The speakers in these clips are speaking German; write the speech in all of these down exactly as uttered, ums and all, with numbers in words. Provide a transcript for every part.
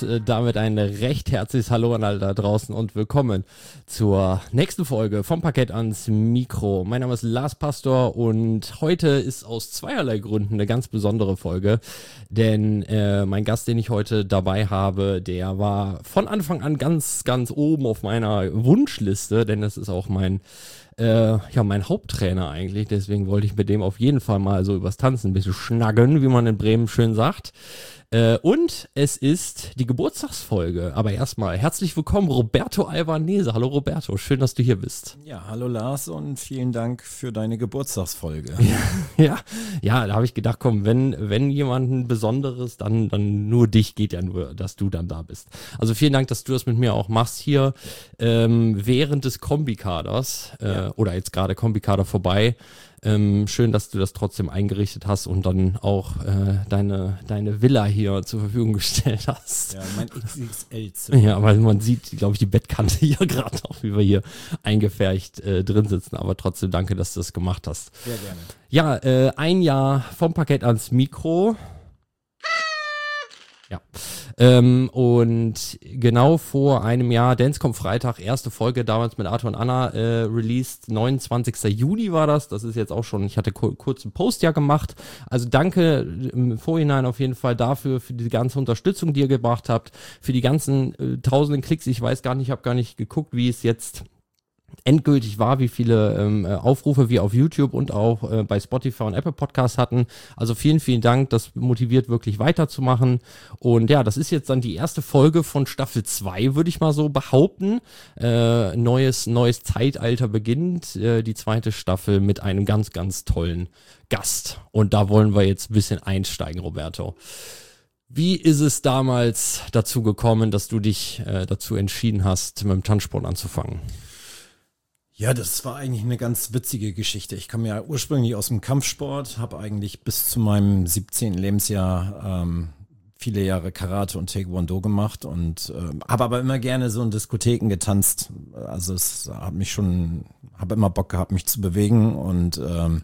äh, damit ein recht herzliches Hallo an alle da draußen und willkommen zur nächsten Folge vom Parkett ans Mikro. Mein Name ist Lars Pastor und heute ist aus zweierlei Gründen eine ganz besondere Folge, denn äh, mein Gast, den ich heute dabei habe, der war von Anfang an ganz, ganz oben auf meiner Wunschliste, denn das ist auch mein Äh, ja, mein Haupttrainer eigentlich, deswegen wollte ich mit dem auf jeden Fall mal so übers Tanzen ein bisschen schnacken, wie man in Bremen schön sagt. Äh, und es ist die Geburtstagsfolge, aber erstmal herzlich willkommen, Roberto Albanese. Hallo Roberto, schön, dass du hier bist. Ja, hallo Lars und vielen Dank für deine Geburtstagsfolge. Ja, ja, ja, da habe ich gedacht, komm, wenn, wenn jemand ein Besonderes, dann, dann nur dich, geht ja nur, dass du dann da bist. Also vielen Dank, dass du das mit mir auch machst hier ähm, während des Kombikaders äh, ja. oder jetzt gerade Kombikader vorbei. Ähm, schön, dass du das trotzdem eingerichtet hast und dann auch äh, deine, deine Villa hier zur Verfügung gestellt hast. Ja, mein X X L-Zimmer. Ja, weil man sieht, glaube ich, die Bettkante hier gerade auch, wie wir hier eingefärcht äh, drin sitzen. Aber trotzdem danke, dass du das gemacht hast. Sehr gerne. Ja, äh, ein Jahr vom Parkett ans Mikro. Ja, ähm, und genau vor einem Jahr, Dance kommt Freitag, erste Folge damals mit Arthur und Anna äh, released, neunundzwanzigsten Juni war das, das ist jetzt auch schon, ich hatte kur- kurz einen Post ja gemacht, also danke im Vorhinein auf jeden Fall dafür, für die ganze Unterstützung, die ihr gebracht habt, für die ganzen äh, tausenden Klicks, ich weiß gar nicht, ich habe gar nicht geguckt, wie es jetzt endgültig war, wie viele ähm, Aufrufe wir auf YouTube und auch äh, bei Spotify und Apple Podcasts hatten. Also vielen, vielen Dank. Das motiviert wirklich weiterzumachen. Und ja, das ist jetzt dann die erste Folge von Staffel zwei, würde ich mal so behaupten. Äh, neues, neues Zeitalter beginnt. Äh, die zweite Staffel mit einem ganz, ganz tollen Gast. Und da wollen wir jetzt ein bisschen einsteigen, Roberto. Wie ist es damals dazu gekommen, dass du dich äh, dazu entschieden hast, mit dem Tanzsport anzufangen? Ja, das war eigentlich eine ganz witzige Geschichte. Ich komme ja ursprünglich aus dem Kampfsport, habe eigentlich bis zu meinem siebzehnten Lebensjahr ähm, viele Jahre Karate und Taekwondo gemacht und äh, habe aber immer gerne so in Diskotheken getanzt. Also es hat mich schon, habe immer Bock gehabt, mich zu bewegen und ähm,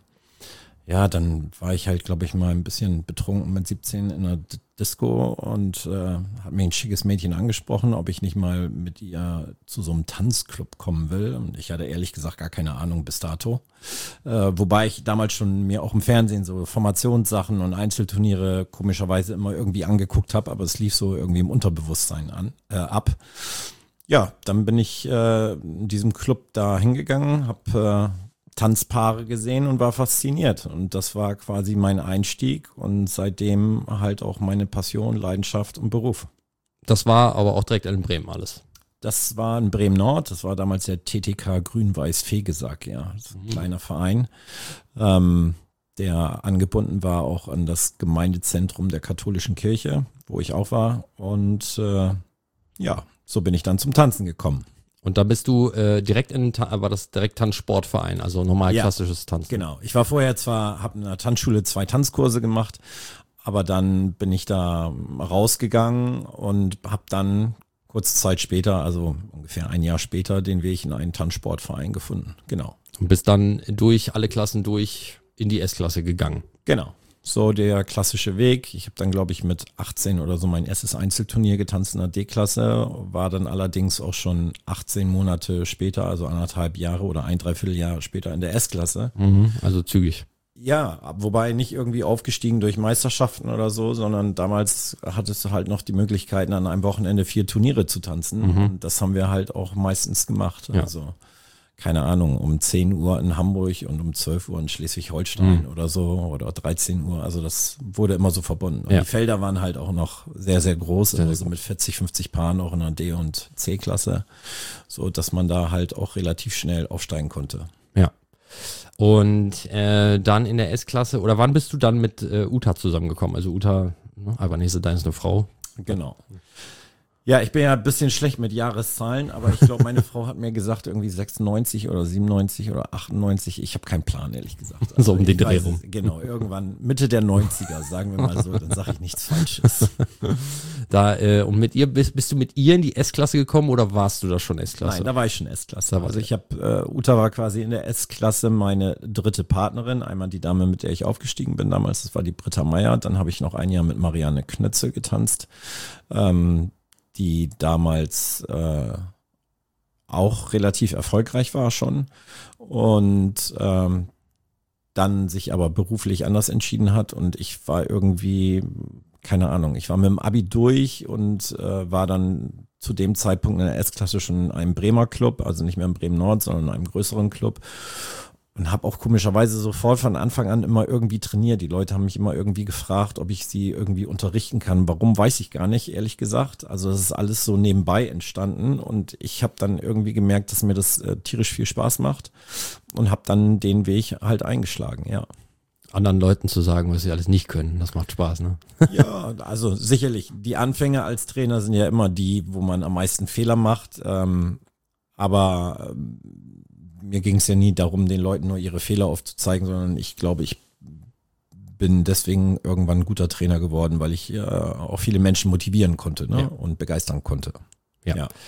ja, dann war ich halt, glaube ich, mal ein bisschen betrunken mit siebzehn in einer D- Disco und äh, hat mich ein schickes Mädchen angesprochen, ob ich nicht mal mit ihr zu so einem Tanzclub kommen will. Und ich hatte ehrlich gesagt gar keine Ahnung bis dato. Äh, wobei ich damals schon mir auch im Fernsehen so Formationssachen und Einzelturniere komischerweise immer irgendwie angeguckt habe, aber es lief so irgendwie im Unterbewusstsein an, äh, ab. Ja, dann bin ich äh, in diesem Club da hingegangen, habe äh, Tanzpaare gesehen und war fasziniert. Und das war quasi mein Einstieg und seitdem halt auch meine Passion, Leidenschaft und Beruf. Das war aber auch direkt in Bremen alles. Das war in Bremen-Nord, das war damals der T T K Grün-Weiß-Fegesack, ja, das ist ein mhm. kleiner Verein, ähm, der angebunden war auch an das Gemeindezentrum der katholischen Kirche, wo ich auch war. Und äh, ja, so bin ich dann zum Tanzen gekommen. Und da bist du äh, direkt in, war das direkt Tanzsportverein, also normal ja, klassisches Tanzen. Genau. Ich war vorher zwar, habe in der Tanzschule zwei Tanzkurse gemacht, aber dann bin ich da rausgegangen und habe dann kurze Zeit später, also ungefähr ein Jahr später, den Weg in einen Tanzsportverein gefunden. Genau. Und bist dann durch alle Klassen durch in die S-Klasse gegangen. Genau. So der klassische Weg. Ich habe dann, glaube ich, mit achtzehn oder so mein erstes Einzelturnier getanzt in der D-Klasse, war dann allerdings auch schon achtzehn Monate später, also anderthalb Jahre oder ein Dreivierteljahr später in der S-Klasse. Mhm, also zügig. Ja, wobei nicht irgendwie aufgestiegen durch Meisterschaften oder so, sondern damals hattest du halt noch die Möglichkeiten, an einem Wochenende vier Turniere zu tanzen. Mhm. Und das haben wir halt auch meistens gemacht. Ja. Also keine Ahnung, um zehn Uhr in Hamburg und um zwölf Uhr in Schleswig-Holstein mhm. oder so oder dreizehn Uhr. Also das wurde immer so verbunden. Und ja. die Felder waren halt auch noch sehr, sehr groß, sehr, also sehr mit vierzig, fünfzig Paaren auch in der D- und C-Klasse, so dass man da halt auch relativ schnell aufsteigen konnte. Ja. Und äh, dann in der S-Klasse, oder wann bist du dann mit äh, Uta zusammengekommen? Also Uta, ne, Albanese, deine ist eine Frau. Genau. Ja, ich bin ja ein bisschen schlecht mit Jahreszahlen, aber ich glaube, meine Frau hat mir gesagt, irgendwie sechsundneunzig oder siebenundneunzig oder achtundneunzig. Ich habe keinen Plan, ehrlich gesagt. Also so um den Dreh rum. Genau, irgendwann Mitte der neunziger, sagen wir mal so, dann sage ich nichts Falsches. Da, äh, und mit ihr, bist, bist du mit ihr in die S-Klasse gekommen oder warst du da schon S-Klasse? Nein, da war ich schon S-Klasse. Also ich habe, äh, Uta war quasi in der S-Klasse meine dritte Partnerin. Einmal die Dame, mit der ich aufgestiegen bin damals, das war die Britta Meier. Dann habe ich noch ein Jahr mit Marianne Knötze getanzt. Ähm, die damals äh, auch relativ erfolgreich war schon und ähm, dann sich aber beruflich anders entschieden hat und ich war irgendwie, keine Ahnung, ich war mit dem Abi durch und äh, war dann zu dem Zeitpunkt in der S-Klasse schon in einem Bremer Club, also nicht mehr im Bremen Nord, sondern in einem größeren Club und habe auch komischerweise sofort von Anfang an immer irgendwie trainiert. Die Leute haben mich immer irgendwie gefragt, ob ich sie irgendwie unterrichten kann. Warum, weiß ich gar nicht, ehrlich gesagt. Also das ist alles so nebenbei entstanden und ich habe dann irgendwie gemerkt, dass mir das äh, tierisch viel Spaß macht und habe dann den Weg halt eingeschlagen, ja. Anderen Leuten zu sagen, was sie alles nicht können, das macht Spaß, ne? Ja, also sicherlich. Die Anfänge als Trainer sind ja immer die, wo man am meisten Fehler macht. Ähm, aber ähm, mir ging es ja nie darum, den Leuten nur ihre Fehler aufzuzeigen, sondern ich glaube, ich bin deswegen irgendwann ein guter Trainer geworden, weil ich äh, auch viele Menschen motivieren konnte, ne? Ja. Und begeistern konnte. Ja. ja.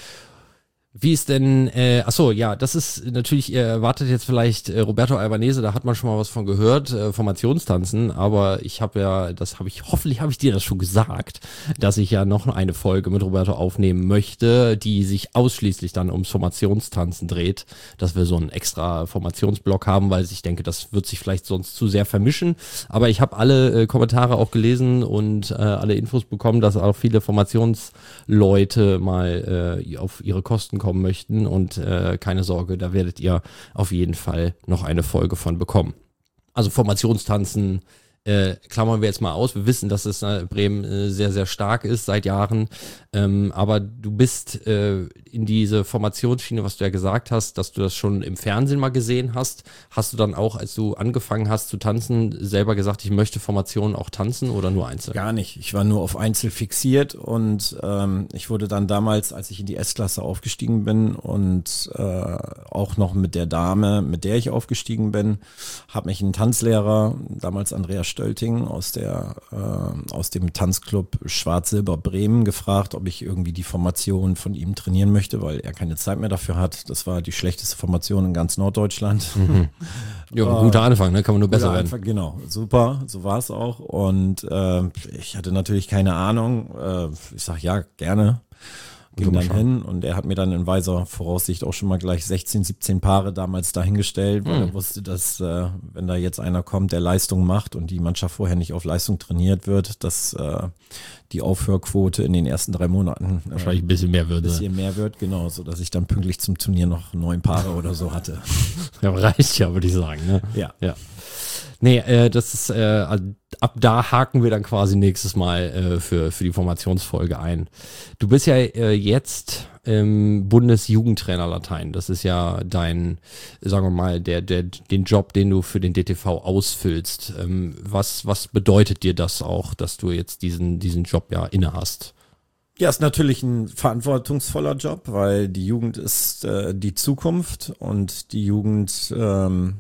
Wie ist denn, äh, achso, ja, das ist natürlich, ihr erwartet jetzt vielleicht äh, Roberto Albanese, da hat man schon mal was von gehört, äh, Formationstanzen, aber ich habe ja, das habe ich, hoffentlich habe ich dir das schon gesagt, dass ich ja noch eine Folge mit Roberto aufnehmen möchte, die sich ausschließlich dann ums Formationstanzen dreht, dass wir so einen extra Formationsblock haben, weil ich denke, das wird sich vielleicht sonst zu sehr vermischen, aber ich habe alle äh, Kommentare auch gelesen und äh, alle Infos bekommen, dass auch viele Formationsleute mal äh, auf ihre Kosten kommen möchten und äh, keine Sorge, da werdet ihr auf jeden Fall noch eine Folge von bekommen. Also Formationstanzen äh, klammern wir jetzt mal aus. Wir wissen, dass es in Bremen äh, sehr, sehr stark ist seit Jahren, ähm, aber du bist äh, in diese Formationsschiene, was du ja gesagt hast, dass du das schon im Fernsehen mal gesehen hast. Hast du dann auch, als du angefangen hast zu tanzen, selber gesagt, ich möchte Formationen auch tanzen oder nur Einzel? Gar nicht. Ich war nur auf Einzel fixiert und ähm, ich wurde dann damals, als ich in die S-Klasse aufgestiegen bin und äh, auch noch mit der Dame, mit der ich aufgestiegen bin, habe mich ein Tanzlehrer, damals Andreas Stölting aus der äh, aus dem Tanzclub Schwarz-Silber Bremen gefragt, ob ich irgendwie die Formation von ihm trainieren möchte, weil er keine Zeit mehr dafür hat. Das war die schlechteste Formation in ganz Norddeutschland. Mhm. Ja, ein guter Anfang, ne? Kann man nur besser werden. Anfang, genau, super, so war es auch. Und äh, ich hatte natürlich keine Ahnung. Äh, ich sag ja, gerne. Ging dann hin und er hat mir dann in weiser Voraussicht auch schon mal gleich sechzehn, siebzehn Paare damals dahingestellt, weil mhm. er wusste, dass äh, wenn da jetzt einer kommt, der Leistung macht und die Mannschaft vorher nicht auf Leistung trainiert wird, dass äh, die Aufhörquote in den ersten drei Monaten äh, wahrscheinlich ein bisschen mehr wird. Ein bisschen mehr wird, genau, so dass ich dann pünktlich zum Turnier noch neun Paare oder so hatte. Ja, reicht ja, würde ich sagen, ne? Ja. Ja. Nee, äh, das ist, äh, ab da haken wir dann quasi nächstes Mal äh, für, für die Formationsfolge ein. Du bist ja äh, jetzt ähm, Bundesjugendtrainer Latein. Das ist ja dein, sagen wir mal, der, der, den Job, den du für den D T V ausfüllst. Ähm, was, was bedeutet dir das auch, dass du jetzt diesen, diesen Job ja inne hast? Ja, ist natürlich ein verantwortungsvoller Job, weil die Jugend ist äh, die Zukunft und die Jugend ähm,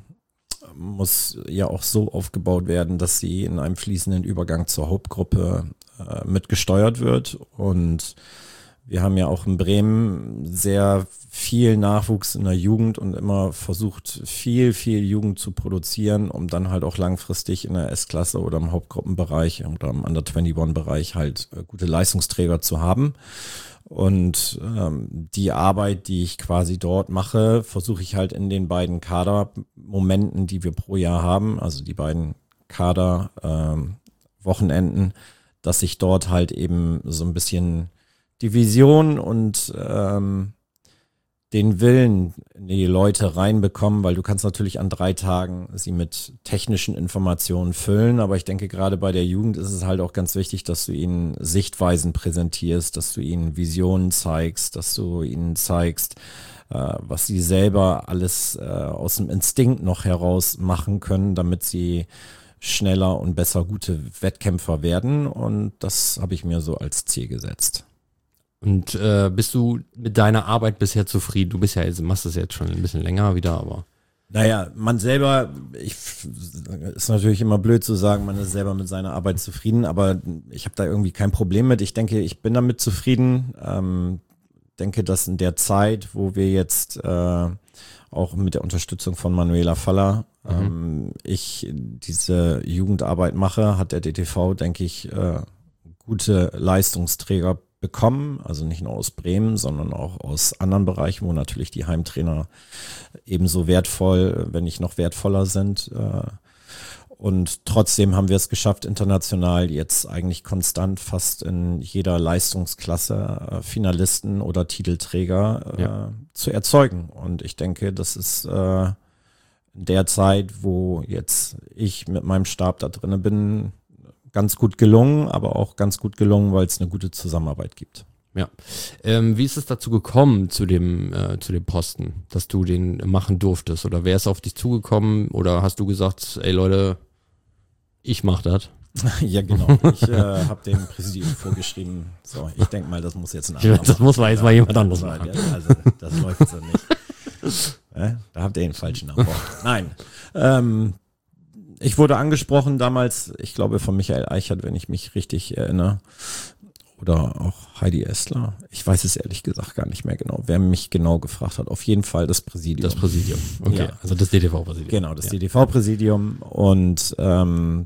muss ja auch so aufgebaut werden, dass sie in einem fließenden Übergang zur Hauptgruppe äh, mitgesteuert wird. Und wir haben ja auch in Bremen sehr viel Nachwuchs in der Jugend und immer versucht, viel, viel Jugend zu produzieren, um dann halt auch langfristig in der S-Klasse oder im Hauptgruppenbereich oder im Under einundzwanzig-Bereich halt äh, gute Leistungsträger zu haben. Und ähm, die Arbeit, die ich quasi dort mache, versuche ich halt in den beiden Kadermomenten, die wir pro Jahr haben, also die beiden Kader-Wochenenden, ähm, dass ich dort halt eben so ein bisschen die Vision und ähm, den Willen in die Leute reinbekommen, weil du kannst natürlich an drei Tagen sie mit technischen Informationen füllen, aber ich denke, gerade bei der Jugend ist es halt auch ganz wichtig, dass du ihnen Sichtweisen präsentierst, dass du ihnen Visionen zeigst, dass du ihnen zeigst, äh, was sie selber alles äh, aus dem Instinkt noch heraus machen können, damit sie schneller und besser gute Wettkämpfer werden, und das habe ich mir so als Ziel gesetzt. Und äh, bist du mit deiner Arbeit bisher zufrieden? Du bist ja jetzt, machst das jetzt schon ein bisschen länger wieder, aber. Naja, man selber, ich, ist natürlich immer blöd zu sagen, man ist selber mit seiner Arbeit zufrieden, aber ich habe da irgendwie kein Problem mit. Ich denke, ich bin damit zufrieden. Ähm, denke, dass in der Zeit, wo wir jetzt äh, auch mit der Unterstützung von Manuela Faller mhm. ähm, ich diese Jugendarbeit mache, hat der D T V, denke ich, äh, gute Leistungsträger bekommen, also nicht nur aus Bremen, sondern auch aus anderen Bereichen, wo natürlich die Heimtrainer ebenso wertvoll, wenn nicht noch wertvoller sind. Und trotzdem haben wir es geschafft, international jetzt eigentlich konstant fast in jeder Leistungsklasse Finalisten oder Titelträger ja. zu erzeugen. Und ich denke, das ist in der Zeit, wo jetzt ich mit meinem Stab da drin bin, ganz gut gelungen, aber auch ganz gut gelungen, weil es eine gute Zusammenarbeit gibt. Ja. Ähm, wie ist es dazu gekommen, zu dem, äh, zu dem Posten, dass du den machen durftest? Oder wer ist auf dich zugekommen? Oder hast du gesagt, ey Leute, ich mach das? Ja, genau. Ich äh, habe dem Präsidium vorgeschrieben, so, ich denke mal, das muss jetzt ein anderer machen. Das muss mal jetzt mal jemand anderes machen. Also, das läuft so nicht. äh, da habt ihr den falschen Namen. Nein. Ähm, Ich wurde angesprochen damals, ich glaube von Michael Eichert, wenn ich mich richtig erinnere, oder auch Heidi Essler. Ich weiß es ehrlich gesagt gar nicht mehr genau, wer mich genau gefragt hat. Auf jeden Fall das Präsidium. Das Präsidium, okay, ja. Also das D D V-Präsidium. Genau, das ja. D D V-Präsidium. Und ähm,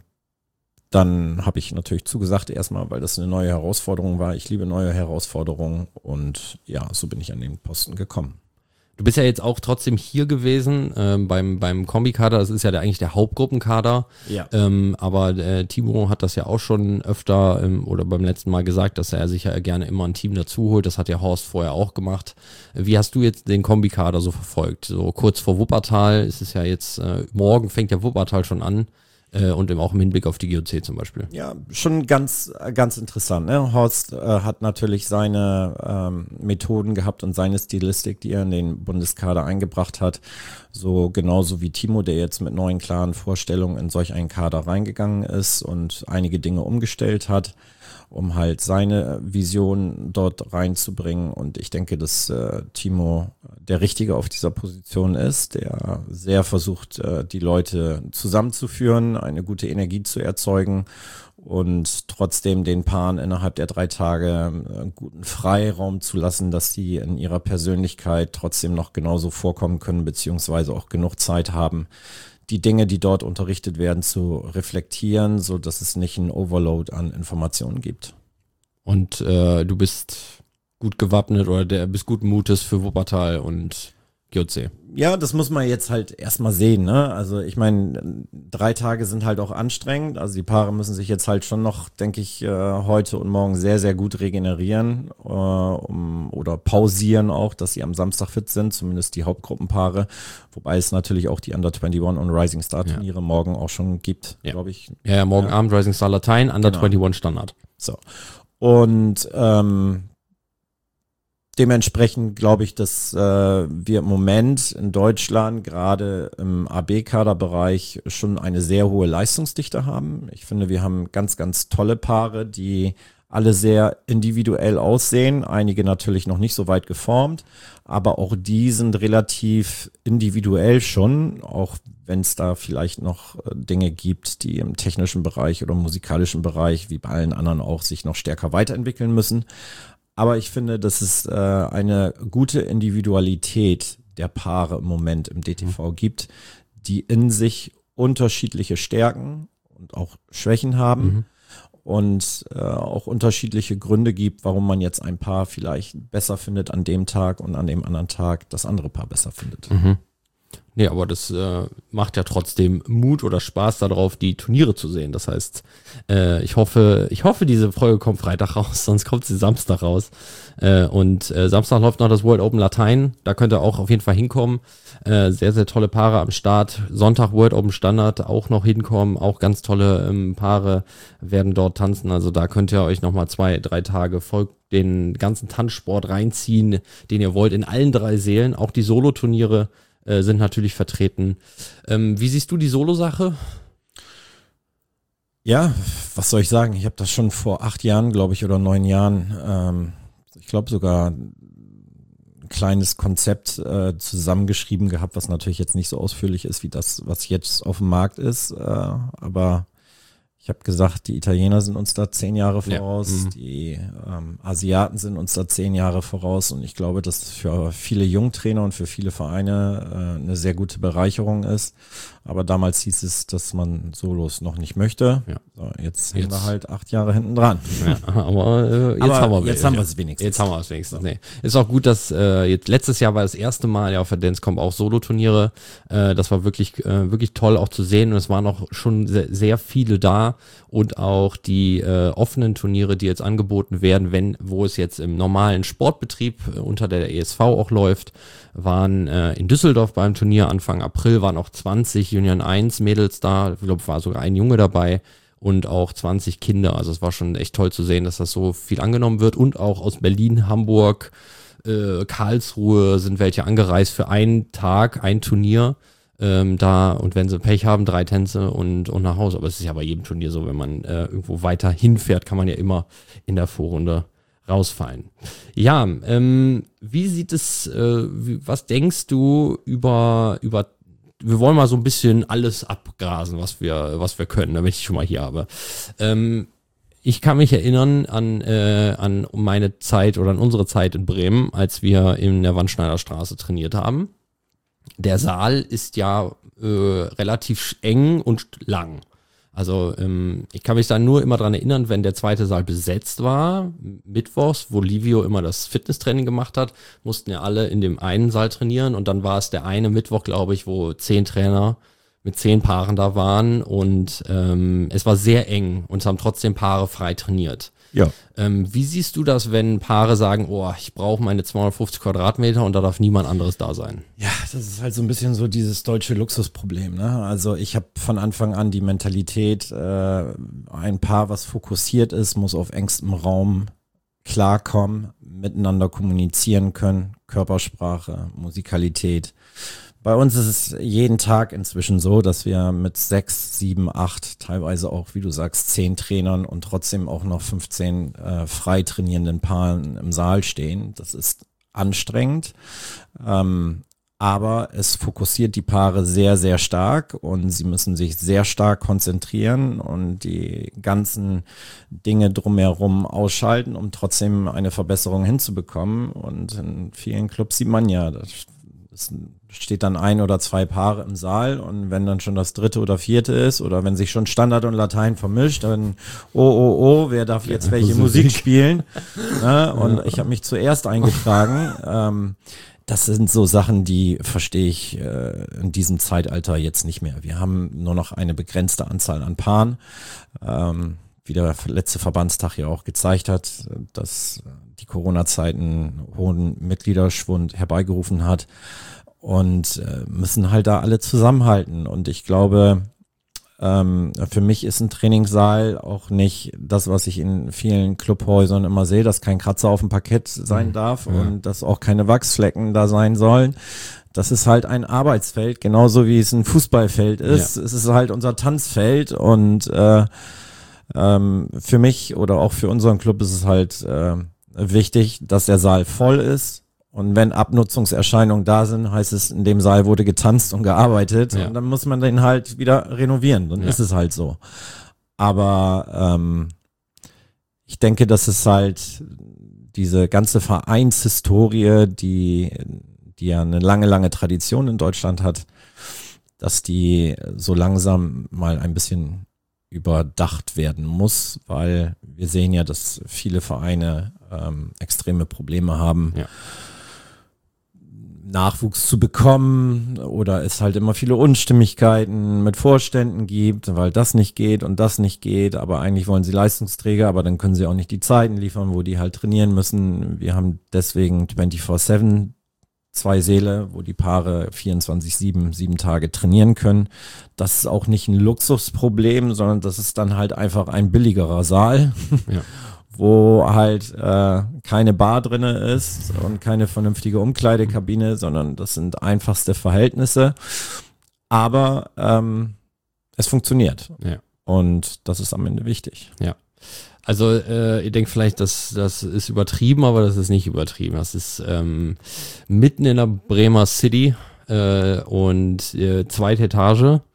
dann habe ich natürlich zugesagt erstmal, weil das eine neue Herausforderung war. Ich liebe neue Herausforderungen und ja, so bin ich an den Posten gekommen. Du bist ja jetzt auch trotzdem hier gewesen ähm, beim beim Kombikader, das ist ja der, eigentlich der Hauptgruppenkader, ja. ähm, aber äh, Timo hat das ja auch schon öfter ähm, oder beim letzten Mal gesagt, dass er sich ja gerne immer ein Team dazu holt, das hat ja Horst vorher auch gemacht. Wie hast du jetzt den Kombikader so verfolgt? So kurz vor Wuppertal ist es ja jetzt, äh, morgen fängt ja Wuppertal schon an. Und eben auch im Hinblick auf die G O C zum Beispiel. Ja, schon ganz, ganz interessant. Ne? Horst äh, hat natürlich seine ähm, Methoden gehabt und seine Stilistik, die er in den Bundeskader eingebracht hat. So genauso wie Timo, der jetzt mit neuen, klaren Vorstellungen in solch einen Kader reingegangen ist und einige Dinge umgestellt hat, um halt seine Vision dort reinzubringen. Und ich denke, dass äh, Timo der Richtige auf dieser Position ist, der sehr versucht, äh, die Leute zusammenzuführen, eine gute Energie zu erzeugen und trotzdem den Paaren innerhalb der drei Tage einen guten Freiraum zu lassen, dass die in ihrer Persönlichkeit trotzdem noch genauso vorkommen können, beziehungsweise auch genug Zeit haben, die Dinge, die dort unterrichtet werden, zu reflektieren, so dass es nicht einen Overload an Informationen gibt. Und äh, du bist gut gewappnet oder der bist guten Mutes für Wuppertal und G O C. Ja, das muss man jetzt halt erstmal sehen, ne? Also ich meine, drei Tage sind halt auch anstrengend. Also die Paare müssen sich jetzt halt schon noch, denke ich, heute und morgen sehr, sehr gut regenerieren äh, um, oder pausieren auch, dass sie am Samstag fit sind, zumindest die Hauptgruppenpaare. Wobei es natürlich auch die Under einundzwanzig und Rising Star Turniere ja. morgen auch schon gibt, ja. glaube ich. Ja, ja, morgen ja. Abend Rising Star Latein, Under genau. einundzwanzig Standard. So. Und ähm, dementsprechend glaube ich, dass äh, wir im Moment in Deutschland gerade im A B-Kaderbereich schon eine sehr hohe Leistungsdichte haben. Ich finde, wir haben ganz, ganz tolle Paare, die alle sehr individuell aussehen, einige natürlich noch nicht so weit geformt, aber auch die sind relativ individuell schon, auch wenn es da vielleicht noch Dinge gibt, die im technischen Bereich oder musikalischen Bereich, wie bei allen anderen auch, sich noch stärker weiterentwickeln müssen. Aber ich finde, dass es äh, eine gute Individualität der Paare im Moment im D T V gibt, die in sich unterschiedliche Stärken und auch Schwächen haben mhm. und äh, auch unterschiedliche Gründe gibt, warum man jetzt ein Paar vielleicht besser findet an dem Tag und an dem anderen Tag das andere Paar besser findet. Mhm. Nee, aber das äh, macht ja trotzdem Mut oder Spaß darauf, die Turniere zu sehen. Das heißt, äh, ich hoffe, ich hoffe, diese Folge kommt Freitag raus, sonst kommt sie Samstag raus. Äh, und äh, Samstag läuft noch das World Open Latein. Da könnt ihr auch auf jeden Fall hinkommen. Äh, sehr, sehr tolle Paare am Start. Sonntag World Open Standard auch noch hinkommen. Auch ganz tolle ähm, Paare werden dort tanzen. Also da könnt ihr euch nochmal zwei, drei Tage voll den ganzen Tanzsport reinziehen, den ihr wollt, in allen drei Sälen. Auch die Solo-Turniere äh, sind natürlich vertreten. Ähm, wie siehst du die Solo-Sache? Ja, was soll ich sagen? Ich habe das schon vor acht Jahren, glaube ich, oder neun Jahren, ähm, ich glaube sogar ein kleines Konzept äh, zusammengeschrieben gehabt, was natürlich jetzt nicht so ausführlich ist wie das, was jetzt auf dem Markt ist. Äh, aber Ich habe gesagt, die Italiener sind uns da zehn Jahre voraus, ja. mhm. die ähm, Asiaten sind uns da zehn Jahre voraus und ich glaube, dass das für viele Jungtrainer und für viele Vereine äh, eine sehr gute Bereicherung ist. Aber damals hieß es, dass man Solos noch nicht möchte. Ja. So, jetzt, jetzt hängen wir halt acht Jahre hinten dran. Ja, aber äh, jetzt aber haben wir jetzt ja. haben wir es wenigstens. Jetzt haben wir es wenigstens. So. Nee. Ist auch gut, dass äh, jetzt letztes Jahr war das erste Mal ja auf der Dance-Com auch Solo-Turniere. Äh, das war wirklich äh, wirklich toll auch zu sehen und es waren auch schon sehr, sehr viele da und auch die äh, offenen Turniere, die jetzt angeboten werden, wenn wo es jetzt im normalen Sportbetrieb äh, unter der E S V auch läuft, waren äh, in Düsseldorf beim Turnier Anfang April waren auch zwanzig Union eins Mädels da, ich glaube, war sogar ein Junge dabei und auch zwanzig Kinder. Also es war schon echt toll zu sehen, dass das so viel angenommen wird und auch aus Berlin, Hamburg, äh, Karlsruhe sind welche angereist für einen Tag, ein Turnier. Ähm, da und wenn sie Pech haben, drei Tänze und, und nach Hause. Aber es ist ja bei jedem Turnier so, wenn man äh, irgendwo weiter hinfährt, kann man ja immer in der Vorrunde rausfallen. Ja, ähm, wie sieht es, äh, wie, was denkst du über, über, wir wollen mal so ein bisschen alles abgrasen, was wir, was wir können, damit ich schon mal hier habe. Ähm, ich kann mich erinnern an, äh, an meine Zeit oder an unsere Zeit in Bremen, als wir in der Wandschneiderstraße trainiert haben. Der Saal ist ja äh, relativ eng und lang. Also ähm, ich kann mich da nur immer dran erinnern, wenn der zweite Saal besetzt war, mittwochs, wo Livio immer das Fitnesstraining gemacht hat, mussten ja alle in dem einen Saal trainieren und dann war es der eine Mittwoch, glaube ich, wo zehn Trainer mit zehn Paaren da waren und ähm, es war sehr eng und es haben trotzdem Paare frei trainiert. Ja. Ähm, wie siehst du das, wenn Paare sagen, oh, ich brauche meine zweihundertfünfzig Quadratmeter und da darf niemand anderes da sein? Ja, das ist halt so ein bisschen so dieses deutsche Luxusproblem. Ne? Also ich habe von Anfang an die Mentalität, äh, ein Paar, was fokussiert ist, muss auf engstem Raum klarkommen, miteinander kommunizieren können, Körpersprache, Musikalität. Bei uns ist es jeden Tag inzwischen so, dass wir mit sechs, sieben, acht, teilweise auch, wie du sagst, zehn Trainern und trotzdem auch noch fünfzehn äh, frei trainierenden Paaren im Saal stehen. Das ist anstrengend, ähm, aber es fokussiert die Paare sehr, sehr stark und sie müssen sich sehr stark konzentrieren und die ganzen Dinge drumherum ausschalten, um trotzdem eine Verbesserung hinzubekommen. Und in vielen Clubs sieht man ja, das Es steht dann ein oder zwei Paare im Saal und wenn dann schon das dritte oder vierte ist oder wenn sich schon Standard und Latein vermischt, dann oh, oh, oh, wer darf jetzt welche ja, Musik spielen? Ne? Und ja. Ich habe mich zuerst eingetragen. ähm, das sind so Sachen, die verstehe ich äh, in diesem Zeitalter jetzt nicht mehr. Wir haben nur noch eine begrenzte Anzahl an Paaren. Ähm, wie der letzte Verbandstag ja auch gezeigt hat, dass die Corona-Zeiten hohen Mitgliederschwund herbeigerufen hat und äh, müssen halt da alle zusammenhalten. Und ich glaube, ähm, für mich ist ein Trainingssaal auch nicht das, was ich in vielen Clubhäusern immer sehe, dass kein Kratzer auf dem Parkett sein mhm. darf ja. und dass auch keine Wachsflecken da sein sollen. Das ist halt ein Arbeitsfeld, genauso wie es ein Fußballfeld ist. Ja. Es ist halt unser Tanzfeld und äh, ähm, für mich oder auch für unseren Club ist es halt äh, wichtig, dass der Saal voll ist. Und wenn Abnutzungserscheinungen da sind, heißt es, in dem Saal wurde getanzt und gearbeitet. Ja. Und dann muss man den halt wieder renovieren. Dann ja. ist es halt so. Aber ähm, ich denke, dass es halt diese ganze Vereinshistorie, die, die ja eine lange, lange Tradition in Deutschland hat, dass die so langsam mal ein bisschen überdacht werden muss, weil wir sehen ja, dass viele Vereine ähm, extreme Probleme haben, ja. Nachwuchs zu bekommen oder es halt immer viele Unstimmigkeiten mit Vorständen gibt, weil das nicht geht und das nicht geht, aber eigentlich wollen sie Leistungsträger, aber dann können sie auch nicht die Zeiten liefern, wo die halt trainieren müssen. Wir haben deswegen vierundzwanzig sieben zwei Säle, wo die Paare vierundzwanzig sieben, sieben Tage trainieren können. Das ist auch nicht ein Luxusproblem, sondern das ist dann halt einfach ein billigerer Saal, ja. wo halt äh, keine Bar drinne ist und keine vernünftige Umkleidekabine, sondern das sind einfachste Verhältnisse. Aber ähm, es funktioniert. Ja. Und das ist am Ende wichtig. Ja. Also äh, ihr denkt vielleicht, das, das ist übertrieben, aber das ist nicht übertrieben. Das ist ähm, mitten in der Bremer City äh, und äh, zweite Etage.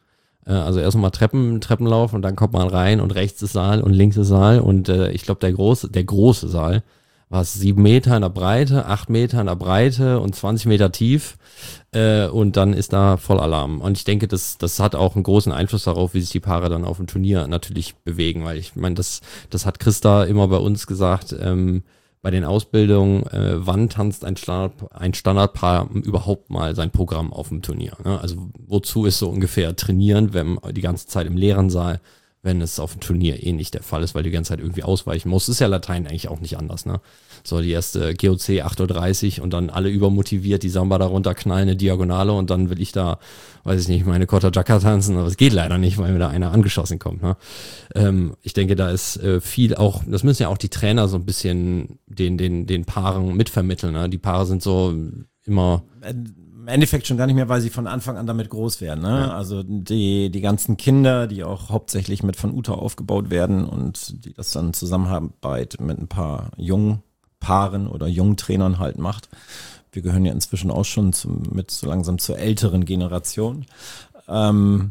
Äh, also erst mal Treppen, Treppenlauf und dann kommt man rein und rechts ist Saal und links ist Saal und äh, ich glaube der große, der große Saal war es sieben Meter in der Breite, acht Meter in der Breite und zwanzig Meter tief äh, und dann ist da voll Alarm. Und ich denke, das, das hat auch einen großen Einfluss darauf, wie sich die Paare dann auf dem Turnier natürlich bewegen, weil ich meine, das, das hat Christa immer bei uns gesagt, ähm, bei den Ausbildungen, äh, wann tanzt ein, Standard, ein Standardpaar überhaupt mal sein Programm auf dem Turnier? Ne? Also wozu ist so ungefähr trainieren, wenn die ganze Zeit im leeren Saal, wenn es auf dem Turnier eh nicht der Fall ist, weil du die ganze Zeit irgendwie ausweichen musst. Ist ja Latein eigentlich auch nicht anders, ne? So, die erste G O C acht Uhr dreißig und dann alle übermotiviert, die Samba darunter knallen, eine Diagonale und dann will ich da, weiß ich nicht, meine Kota Jacka tanzen, aber es geht leider nicht, weil mir da einer angeschossen kommt, ne? Ähm, ich denke, da ist äh, viel auch, das müssen ja auch die Trainer so ein bisschen den, den, den Paaren mitvermitteln, ne? Die Paare sind so immer... Im Endeffekt schon gar nicht mehr, weil sie von Anfang an damit groß werden. Ne? Ja. Also die, die ganzen Kinder, die auch hauptsächlich mit von Uta aufgebaut werden und die das dann Zusammenarbeit mit ein paar jungen Paaren oder jungen Trainern halt macht. Wir gehören ja inzwischen auch schon zum, mit so langsam zur älteren Generation. Ähm,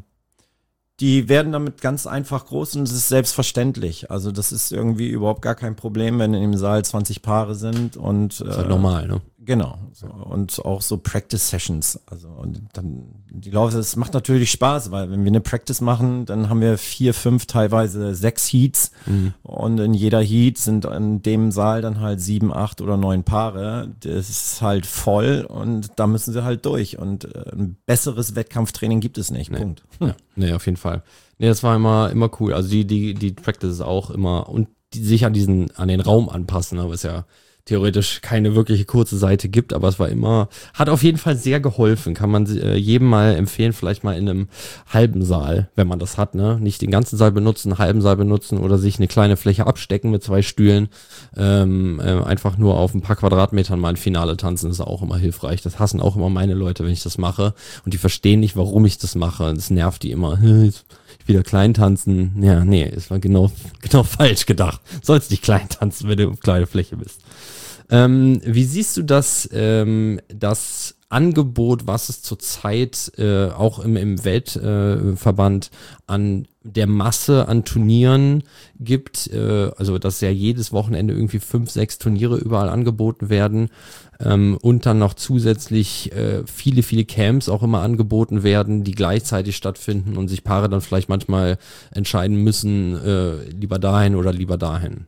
die werden damit ganz einfach groß und es ist selbstverständlich. Also das ist irgendwie überhaupt gar kein Problem, wenn in dem Saal zwanzig Paare sind und Das ist halt äh, normal, ne? Genau. So. Und auch so Practice Sessions. Also und dann die Läufe, es macht natürlich Spaß, weil wenn wir eine Practice machen, dann haben wir vier, fünf, teilweise sechs Heats. Mhm. Und in jeder Heat sind in dem Saal dann halt sieben, acht oder neun Paare. Das ist halt voll und da müssen sie halt durch. Und äh, ein besseres Wettkampftraining gibt es nicht. Nee. Punkt. Ja, nee, auf jeden Fall. Nee, das war immer, immer cool. Also die, die, die Practices auch immer und die sich an diesen, an den Raum anpassen, aber es ja theoretisch keine wirkliche kurze Seite gibt, aber es war immer, hat auf jeden Fall sehr geholfen, kann man äh, jedem mal empfehlen, vielleicht mal in einem halben Saal, wenn man das hat, ne, nicht den ganzen Saal benutzen, einen halben Saal benutzen oder sich eine kleine Fläche abstecken mit zwei Stühlen, ähm, äh, einfach nur auf ein paar Quadratmetern mal ein Finale tanzen, ist auch immer hilfreich, das hassen auch immer meine Leute, wenn ich das mache und die verstehen nicht, warum ich das mache, das nervt die immer, ich wieder klein tanzen, ja, nee, es war genau, genau falsch gedacht, sollst nicht klein tanzen, wenn du auf kleine Fläche bist. Ähm, wie siehst du das, ähm, das Angebot, was es zurzeit äh, auch im, im Weltverband äh, an der Masse an Turnieren gibt? Äh, also, dass ja jedes Wochenende irgendwie fünf, sechs Turniere überall angeboten werden ähm, und dann noch zusätzlich äh, viele, viele Camps auch immer angeboten werden, die gleichzeitig stattfinden und sich Paare dann vielleicht manchmal entscheiden müssen, äh, lieber dahin oder lieber dahin.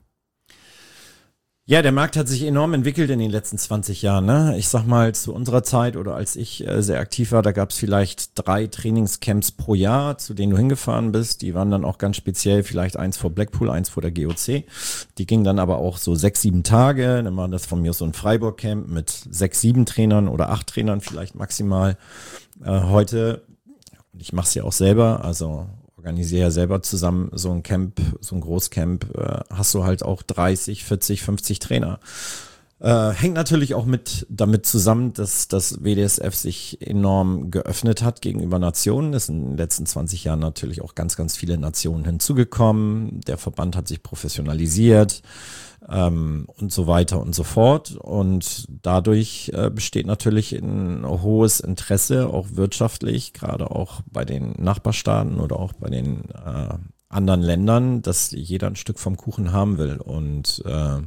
Ja, der Markt hat sich enorm entwickelt in den letzten zwanzig Jahren. Ne? Ich sag mal, zu unserer Zeit oder als ich äh, sehr aktiv war, da gab es vielleicht drei Trainingscamps pro Jahr, zu denen du hingefahren bist. Die waren dann auch ganz speziell, vielleicht eins vor Blackpool, eins vor der G O C. Die gingen dann aber auch so sechs, sieben Tage. Dann war das von mir so ein Freiburg-Camp mit sechs, sieben Trainern oder acht Trainern vielleicht maximal. Äh, heute, ich mache es ja auch selber, also organisiere ja selber zusammen so ein Camp, so ein Großcamp, äh, hast du halt auch dreißig, vierzig, fünfzig Trainer. Äh, hängt natürlich auch mit damit zusammen, dass das W D S F sich enorm geöffnet hat gegenüber Nationen. Es sind in den letzten zwanzig Jahren natürlich auch ganz, ganz viele Nationen hinzugekommen. Der Verband hat sich professionalisiert ähm, und so weiter und so fort. Und dadurch äh, besteht natürlich ein hohes Interesse, auch wirtschaftlich, gerade auch bei den Nachbarstaaten oder auch bei den äh, anderen Ländern, dass jeder ein Stück vom Kuchen haben will. Und äh,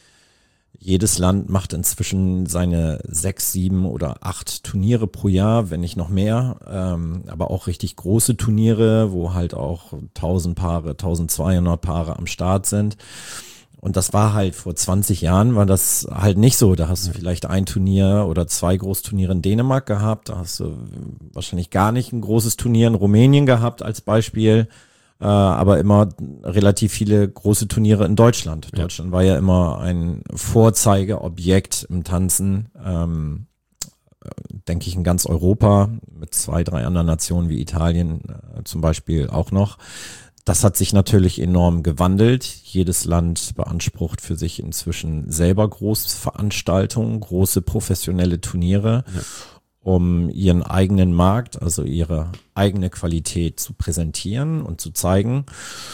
jedes Land macht inzwischen seine sechs, sieben oder acht Turniere pro Jahr, wenn nicht noch mehr, ähm, aber auch richtig große Turniere, wo halt auch tausend Paare, eintausendzweihundert Paare am Start sind. Und das war halt vor zwanzig Jahren, war das halt nicht so. Da hast du vielleicht ein Turnier oder zwei Großturniere in Dänemark gehabt. Da hast du wahrscheinlich gar nicht ein großes Turnier in Rumänien gehabt als Beispiel. Äh, aber immer relativ viele große Turniere in Deutschland. Ja. Deutschland war ja immer ein Vorzeigeobjekt im Tanzen, ähm, denke ich, in ganz Europa, mit zwei, drei anderen Nationen wie Italien äh, zum Beispiel auch noch. Das hat sich natürlich enorm gewandelt. Jedes Land beansprucht für sich inzwischen selber große Veranstaltungen, große professionelle Turniere, ja, um ihren eigenen Markt, also ihre eigene Qualität zu präsentieren und zu zeigen.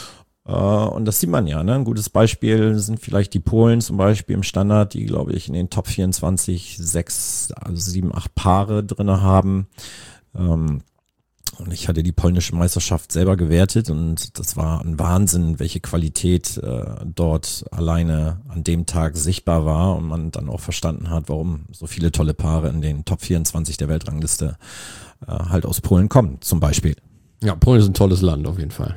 Und das sieht man ja, ne? Ein gutes Beispiel sind vielleicht die Polen zum Beispiel im Standard, die, glaube ich, in den Top vierundzwanzig sechs, also sieben, acht Paare drinne haben. Und ich hatte die polnische Meisterschaft selber gewertet und das war ein Wahnsinn, welche Qualität äh, dort alleine an dem Tag sichtbar war und man dann auch verstanden hat, warum so viele tolle Paare in den Top vierundzwanzig der Weltrangliste äh, halt aus Polen kommen, zum Beispiel. Ja, Polen ist ein tolles Land auf jeden Fall.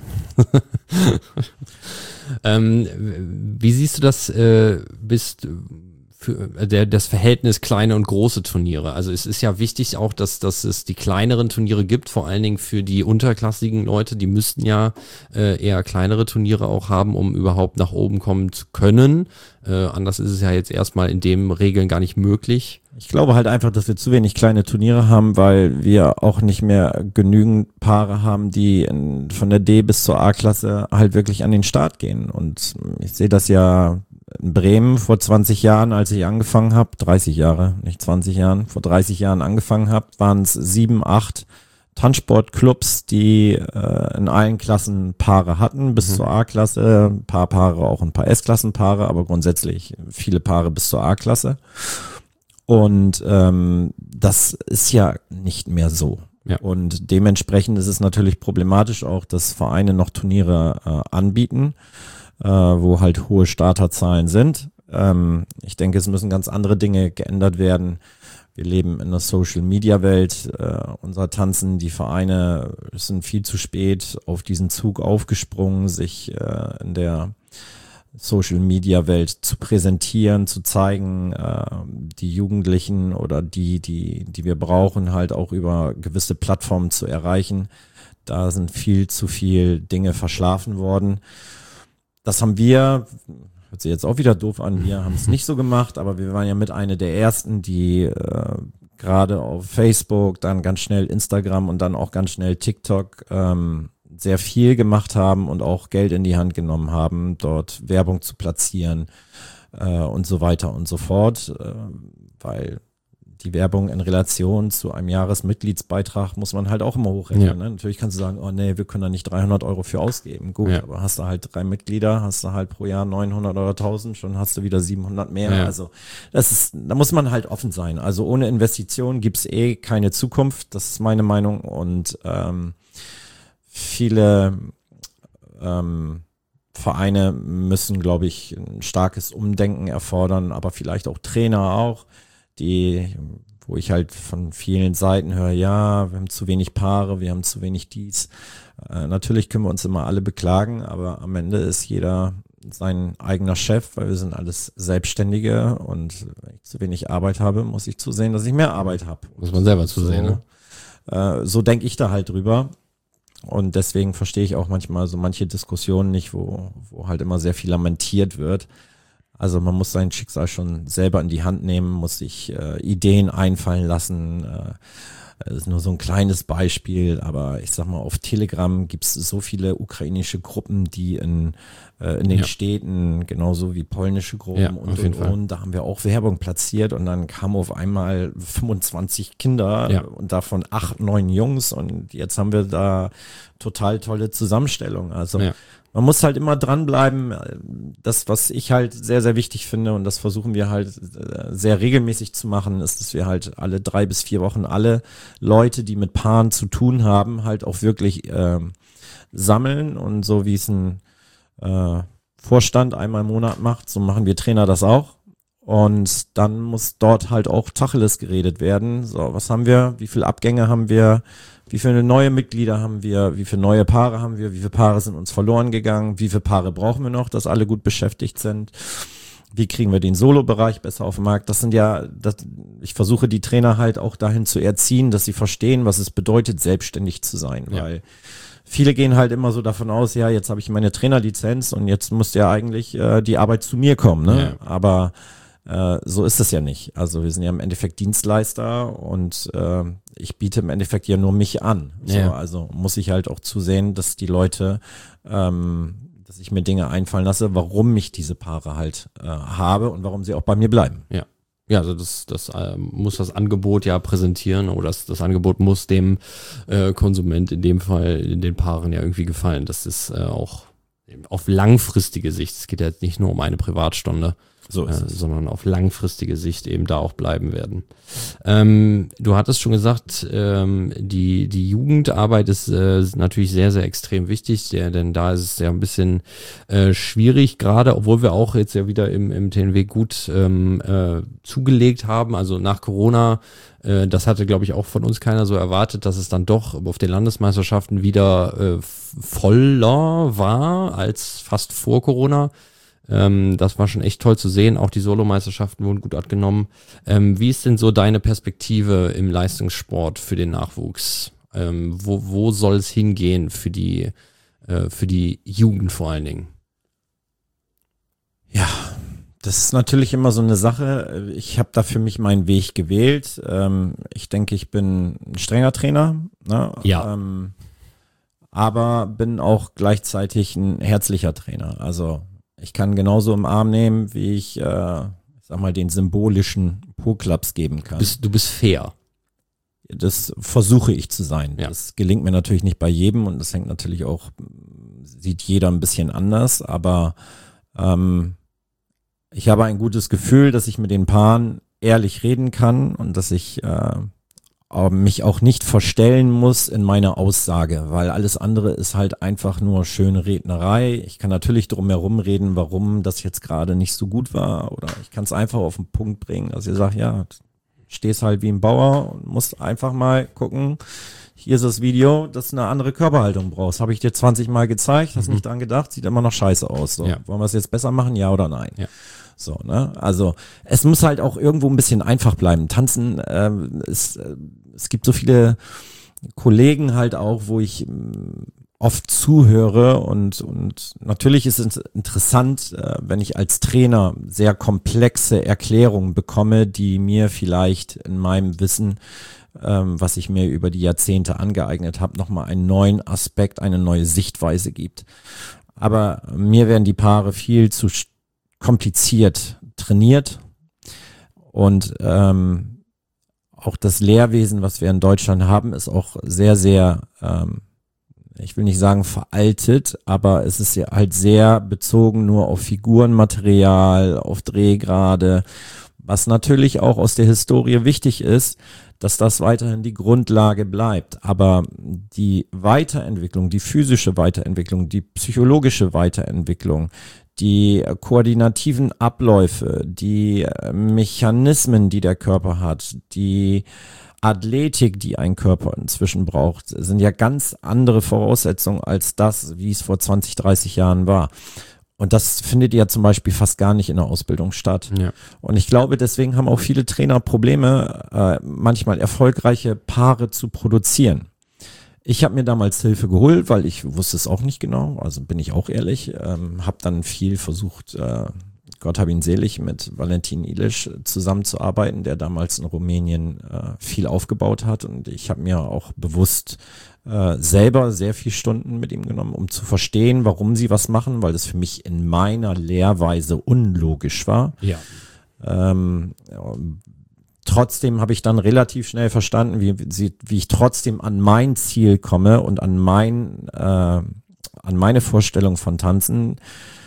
ähm, wie siehst du das, äh, bist für der, das Verhältnis kleine und große Turniere? Also es ist ja wichtig auch, dass, dass es die kleineren Turniere gibt, vor allen Dingen für die unterklassigen Leute, die müssten ja äh, eher kleinere Turniere auch haben, um überhaupt nach oben kommen zu können. Äh, anders ist es ja jetzt erstmal in dem Regeln gar nicht möglich. Ich glaube halt einfach, dass wir zu wenig kleine Turniere haben, weil wir auch nicht mehr genügend Paare haben, die in, von der D bis zur A-Klasse halt wirklich an den Start gehen. Und ich sehe das ja in Bremen vor zwanzig Jahren, als ich angefangen habe, dreißig Jahre, nicht zwanzig Jahren, vor dreißig Jahren angefangen habe, waren es sieben, acht Tanzsportclubs, die äh, in allen Klassen Paare hatten, bis mhm. zur A-Klasse, ein paar Paare, auch ein paar S-Klassenpaare, aber grundsätzlich viele Paare bis zur A-Klasse. Und ähm, das ist ja nicht mehr so. Ja. Und dementsprechend ist es natürlich problematisch auch, dass Vereine noch Turniere äh, anbieten, äh, wo halt hohe Starterzahlen sind. Ähm, ich denke, es müssen ganz andere Dinge geändert werden. Wir leben in der Social-Media-Welt. Äh, unser Tanzen, die Vereine sind viel zu spät auf diesen Zug aufgesprungen, sich äh, in der Social-Media-Welt zu präsentieren, zu zeigen, äh, die Jugendlichen oder die, die, die wir brauchen, halt auch über gewisse Plattformen zu erreichen. Da sind viel zu viel Dinge verschlafen worden. Das haben wir, hört sich jetzt auch wieder doof an, wir haben es nicht so gemacht, aber wir waren ja mit einer der ersten, die äh, gerade auf Facebook, dann ganz schnell Instagram und dann auch ganz schnell TikTok ähm, sehr viel gemacht haben und auch Geld in die Hand genommen haben, dort Werbung zu platzieren äh, und so weiter und so fort, äh, weil die Werbung in Relation zu einem Jahresmitgliedsbeitrag muss man halt auch immer hochrechnen. Ja. Ne? Natürlich kannst du sagen, oh nee, wir können da nicht dreihundert Euro für ausgeben. Gut, ja. Aber hast du halt drei Mitglieder, hast du halt pro Jahr neunhundert oder tausend, schon hast du wieder siebenhundert mehr. Ja. Also das ist, da muss man halt offen sein. Also ohne Investition gibt's eh keine Zukunft. Das ist meine Meinung und ähm, viele ähm, Vereine müssen, glaube ich, ein starkes Umdenken erfordern, aber vielleicht auch Trainer auch, die, wo ich halt von vielen Seiten höre, ja, wir haben zu wenig Paare, wir haben zu wenig dies. Äh, natürlich können wir uns immer alle beklagen, aber am Ende ist jeder sein eigener Chef, weil wir sind alles Selbstständige und wenn ich zu wenig Arbeit habe, muss ich zusehen, dass ich mehr Arbeit habe. Muss man selber zusehen, so, ne? Äh, so denke ich da halt drüber. Und deswegen verstehe ich auch manchmal so manche Diskussionen nicht, wo, wo halt immer sehr viel lamentiert wird. Also man muss sein Schicksal schon selber in die Hand nehmen, muss sich äh, Ideen einfallen lassen. Äh, das ist nur so ein kleines Beispiel, aber ich sag mal, auf Telegram gibt es so viele ukrainische Gruppen, die in, äh, in den ja. Städten, genauso wie polnische Gruppen ja, und, und, und, da haben wir auch Werbung platziert und dann kamen auf einmal fünfundzwanzig Kinder ja. und davon acht, neun Jungs und jetzt haben wir da total tolle Zusammenstellung. Also ja. man muss halt immer dranbleiben. Das, was ich halt sehr, sehr wichtig finde und das versuchen wir halt sehr regelmäßig zu machen, ist, dass wir halt alle drei bis vier Wochen alle Leute, die mit Paaren zu tun haben, halt auch wirklich äh, sammeln und so wie es ein äh, Vorstand einmal im Monat macht, so machen wir Trainer das auch. Und dann muss dort halt auch Tacheles geredet werden. So, was haben wir? Wie viele Abgänge haben wir? Wie viele neue Mitglieder haben wir? Wie viele neue Paare haben wir? Wie viele Paare sind uns verloren gegangen? Wie viele Paare brauchen wir noch, dass alle gut beschäftigt sind? Wie kriegen wir den Solo-Bereich besser auf den Markt? Das sind ja, das, ich versuche die Trainer halt auch dahin zu erziehen, dass sie verstehen, was es bedeutet, selbstständig zu sein. Ja. Weil viele gehen halt immer so davon aus, ja, jetzt habe ich meine Trainerlizenz und jetzt muss ja eigentlich äh, die Arbeit zu mir kommen. Ne? Ja. Aber äh, so ist es ja nicht. Also wir sind ja im Endeffekt Dienstleister und äh, ich biete im Endeffekt ja nur mich an. So, ja. Also muss ich halt auch zusehen, dass die Leute, ähm, dass ich mir Dinge einfallen lasse, warum ich diese Paare halt äh, habe und warum sie auch bei mir bleiben. Ja. Ja, also das, das äh, muss das Angebot ja präsentieren oder das, das Angebot muss dem äh, Konsument in dem Fall, in den Paaren ja irgendwie gefallen. Das ist äh, auch auf langfristige Sicht. Es geht ja jetzt nicht nur um eine Privatstunde. So ist äh, es. sondern auf langfristige Sicht eben da auch bleiben werden. Ähm, du hattest schon gesagt, ähm, die, die Jugendarbeit ist äh, natürlich sehr, sehr extrem wichtig, der, denn da ist es ja ein bisschen äh, schwierig, gerade obwohl wir auch jetzt ja wieder im, im T N W gut ähm, äh, zugelegt haben, also nach Corona. Äh, das hatte, glaube ich, auch von uns keiner so erwartet, dass es dann doch auf den Landesmeisterschaften wieder äh, voller war als fast vor Corona. Ähm, das war schon echt toll zu sehen. Auch die Solomeisterschaften wurden gut angenommen. Ähm, wie ist denn so deine Perspektive im Leistungssport für den Nachwuchs? Ähm, wo, wo soll es hingehen für die, äh, für die Jugend vor allen Dingen? Ja, das ist natürlich immer so eine Sache. Ich habe da für mich meinen Weg gewählt. Ähm, ich denke, ich bin ein strenger Trainer. Ne? Ja. Ähm, aber bin auch gleichzeitig ein herzlicher Trainer. Also ich kann genauso im Arm nehmen, wie ich, äh, ich sag mal, den symbolischen Po-Klaps geben kann. Du bist, du bist fair. Das versuche ich zu sein. Ja. Das gelingt mir natürlich nicht bei jedem und das hängt natürlich auch, sieht jeder ein bisschen anders, aber ähm, ich habe ein gutes Gefühl, dass ich mit den Paaren ehrlich reden kann und dass ich äh, mich auch nicht verstellen muss in meiner Aussage, weil alles andere ist halt einfach nur schöne Rednerei. Ich kann natürlich drum herum reden, warum das jetzt gerade nicht so gut war, oder ich kann es einfach auf den Punkt bringen, dass ihr sagt, ja, stehst halt wie ein Bauer und musst einfach mal gucken, hier ist das Video, dass du eine andere Körperhaltung brauchst. Habe ich dir zwanzig Mal gezeigt, hast Mhm. nicht dran gedacht, sieht immer noch scheiße aus. So, Ja. wollen wir es jetzt besser machen, ja oder nein? Ja. So, ne? Also es muss halt auch irgendwo ein bisschen einfach bleiben. Tanzen, ähm, ist, äh, es gibt so viele Kollegen halt auch, wo ich ähm, oft zuhöre und, und natürlich ist es interessant, äh, wenn ich als Trainer sehr komplexe Erklärungen bekomme, die mir vielleicht in meinem Wissen, ähm, was ich mir über die Jahrzehnte angeeignet habe, nochmal einen neuen Aspekt, eine neue Sichtweise gibt. Aber mir werden die Paare viel zu kompliziert trainiert und ähm, auch das Lehrwesen, was wir in Deutschland haben, ist auch sehr, sehr, ähm, ich will nicht sagen veraltet, aber es ist ja halt sehr bezogen nur auf Figurenmaterial, auf Drehgrade, was natürlich auch aus der Historie wichtig ist, dass das weiterhin die Grundlage bleibt. Aber die Weiterentwicklung, die physische Weiterentwicklung, die psychologische Weiterentwicklung, die koordinativen Abläufe, die Mechanismen, die der Körper hat, die Athletik, die ein Körper inzwischen braucht, sind ja ganz andere Voraussetzungen als das, wie es vor zwanzig, dreißig Jahren war. Und das findet ja zum Beispiel fast gar nicht in der Ausbildung statt. Ja. Und ich glaube, deswegen haben auch viele Trainer Probleme, äh, manchmal erfolgreiche Paare zu produzieren. Ich habe mir damals Hilfe geholt, weil ich wusste es auch nicht genau, also bin ich auch ehrlich, ähm, habe dann viel versucht, äh, Gott hab ihn selig, mit Valentin Ilic zusammenzuarbeiten, der damals in Rumänien äh, viel aufgebaut hat und ich habe mir auch bewusst äh, selber sehr viele Stunden mit ihm genommen, um zu verstehen, warum sie was machen, weil das für mich in meiner Lehrweise unlogisch war. Ja. Ähm, Trotzdem habe ich dann relativ schnell verstanden, wie, sie, wie ich trotzdem an mein Ziel komme und an mein, äh, an meine Vorstellung von Tanzen,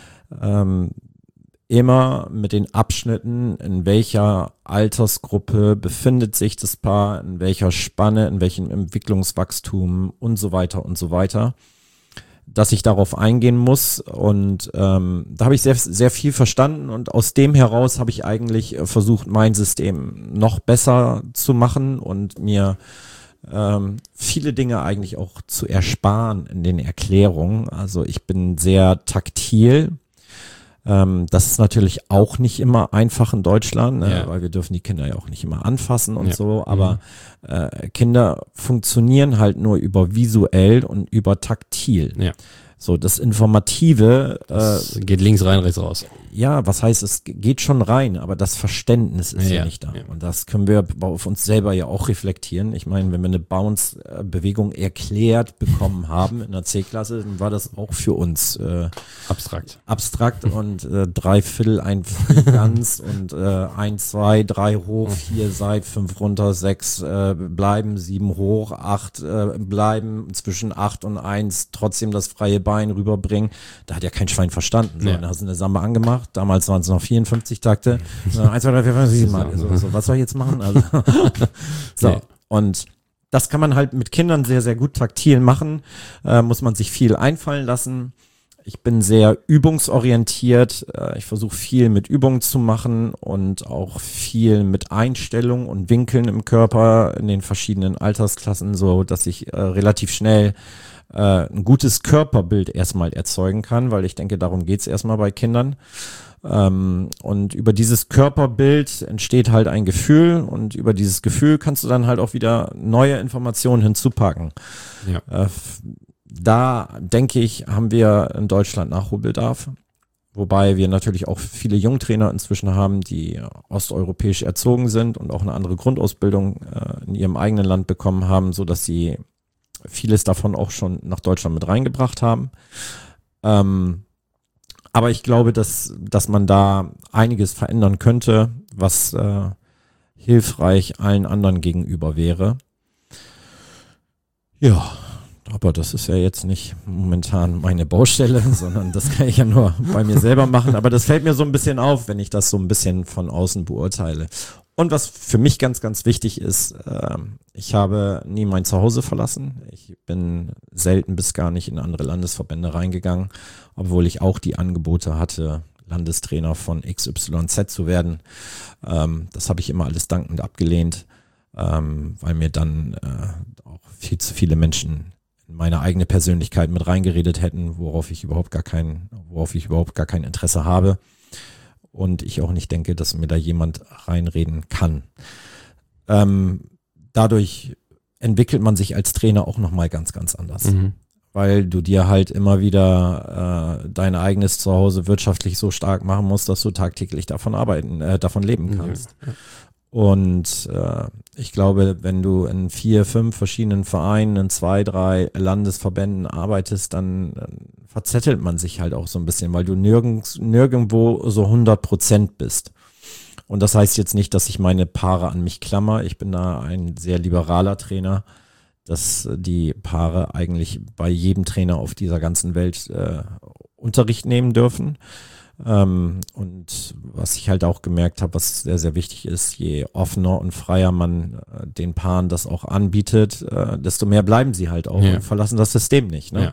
ähm, immer mit den Abschnitten, in welcher Altersgruppe befindet sich das Paar, in welcher Spanne, in welchem Entwicklungswachstum und so weiter und so weiter, dass ich darauf eingehen muss und ähm, da habe ich sehr, sehr viel verstanden und aus dem heraus habe ich eigentlich versucht, mein System noch besser zu machen und mir ähm, viele Dinge eigentlich auch zu ersparen in den Erklärungen. Also ich bin sehr taktil. Ähm, das ist natürlich auch nicht immer einfach in Deutschland, ne? Ja. Weil wir dürfen die Kinder ja auch nicht immer anfassen und Ja. so, aber äh, Kinder funktionieren halt nur über visuell und über taktil. Ja. So, das Informative, Das äh, geht links rein, rechts raus. ja, was heißt, es geht schon rein, aber das Verständnis ist ja, Ja, nicht da. ja. Und das können wir auf uns selber ja auch reflektieren. Ich meine, wenn wir eine Bounce-Bewegung erklärt bekommen haben in der C-Klasse, dann war das auch für uns äh, Abstrakt. abstrakt und äh, drei Viertel, ein ganz und äh, ein, zwei, drei hoch, vier seit, fünf runter, sechs äh, bleiben, sieben hoch, acht äh, bleiben, zwischen acht und eins trotzdem das freie Bein rüberbringen. Da hat ja kein Schwein verstanden. So, Ja. dann hast du eine Samba angemacht Takt, damals waren es noch vierundfünfzig Takte. So, eins, zwei, drei, vier, fünf, sieben, so, so, was soll ich jetzt machen? Also, so, nee. Und das kann man halt mit Kindern sehr, sehr gut taktil machen, äh, muss man sich viel einfallen lassen. Ich bin sehr übungsorientiert, äh, ich versuche viel mit Übungen zu machen und auch viel mit Einstellungen und Winkeln im Körper in den verschiedenen Altersklassen, so dass ich äh, relativ schnell äh, ein gutes Körperbild erstmal erzeugen kann, weil ich denke, darum geht's erstmal bei Kindern. Ähm, und über dieses Körperbild entsteht halt ein Gefühl und über dieses Gefühl kannst du dann halt auch wieder neue Informationen hinzupacken. Ja. Äh, da denke ich, haben wir in Deutschland Nachholbedarf, wobei wir natürlich auch viele Jungtrainer inzwischen haben, die osteuropäisch erzogen sind und auch eine andere Grundausbildung äh, in ihrem eigenen Land bekommen haben, so dass sie vieles davon auch schon nach Deutschland mit reingebracht haben. Ähm, Aber ich glaube, dass, dass man da einiges verändern könnte, was äh, hilfreich allen anderen gegenüber wäre. Ja, aber das ist ja jetzt nicht momentan meine Baustelle, sondern das kann ich ja nur bei mir selber machen. Aber das fällt mir so ein bisschen auf, wenn ich das so ein bisschen von außen beurteile. Und was für mich ganz, ganz wichtig ist, äh, ich habe nie mein Zuhause verlassen. Ich bin selten bis gar nicht in andere Landesverbände reingegangen, obwohl ich auch die Angebote hatte, Landestrainer von X Y Z zu werden. Ähm, das habe ich immer alles dankend abgelehnt, ähm, weil mir dann äh, auch viel zu viele Menschen in meine eigene Persönlichkeit mit reingeredet hätten, worauf ich überhaupt gar kein, worauf ich überhaupt gar kein Interesse habe. Und ich auch nicht denke, dass mir da jemand reinreden kann. Ähm, dadurch entwickelt man sich als Trainer auch nochmal ganz, ganz anders. Mhm. Weil du dir halt immer wieder äh, dein eigenes Zuhause wirtschaftlich so stark machen musst, dass du tagtäglich davon arbeiten, äh, davon leben kannst. Ja, ja. Und äh, ich glaube, wenn du in vier, fünf verschiedenen Vereinen, in zwei, drei Landesverbänden arbeitest, dann äh, verzettelt man sich halt auch so ein bisschen, weil du nirgends, nirgendwo so hundert Prozent bist. Und das heißt jetzt nicht, dass ich meine Paare an mich klammer. Ich bin da ein sehr liberaler Trainer, dass die Paare eigentlich bei jedem Trainer auf dieser ganzen Welt äh, Unterricht nehmen dürfen. Ähm, und was ich halt auch gemerkt habe, was sehr, sehr wichtig ist, je offener und freier man äh, den Paaren das auch anbietet, äh, desto mehr bleiben sie halt auch ja. und verlassen das System nicht. Ne? Ja.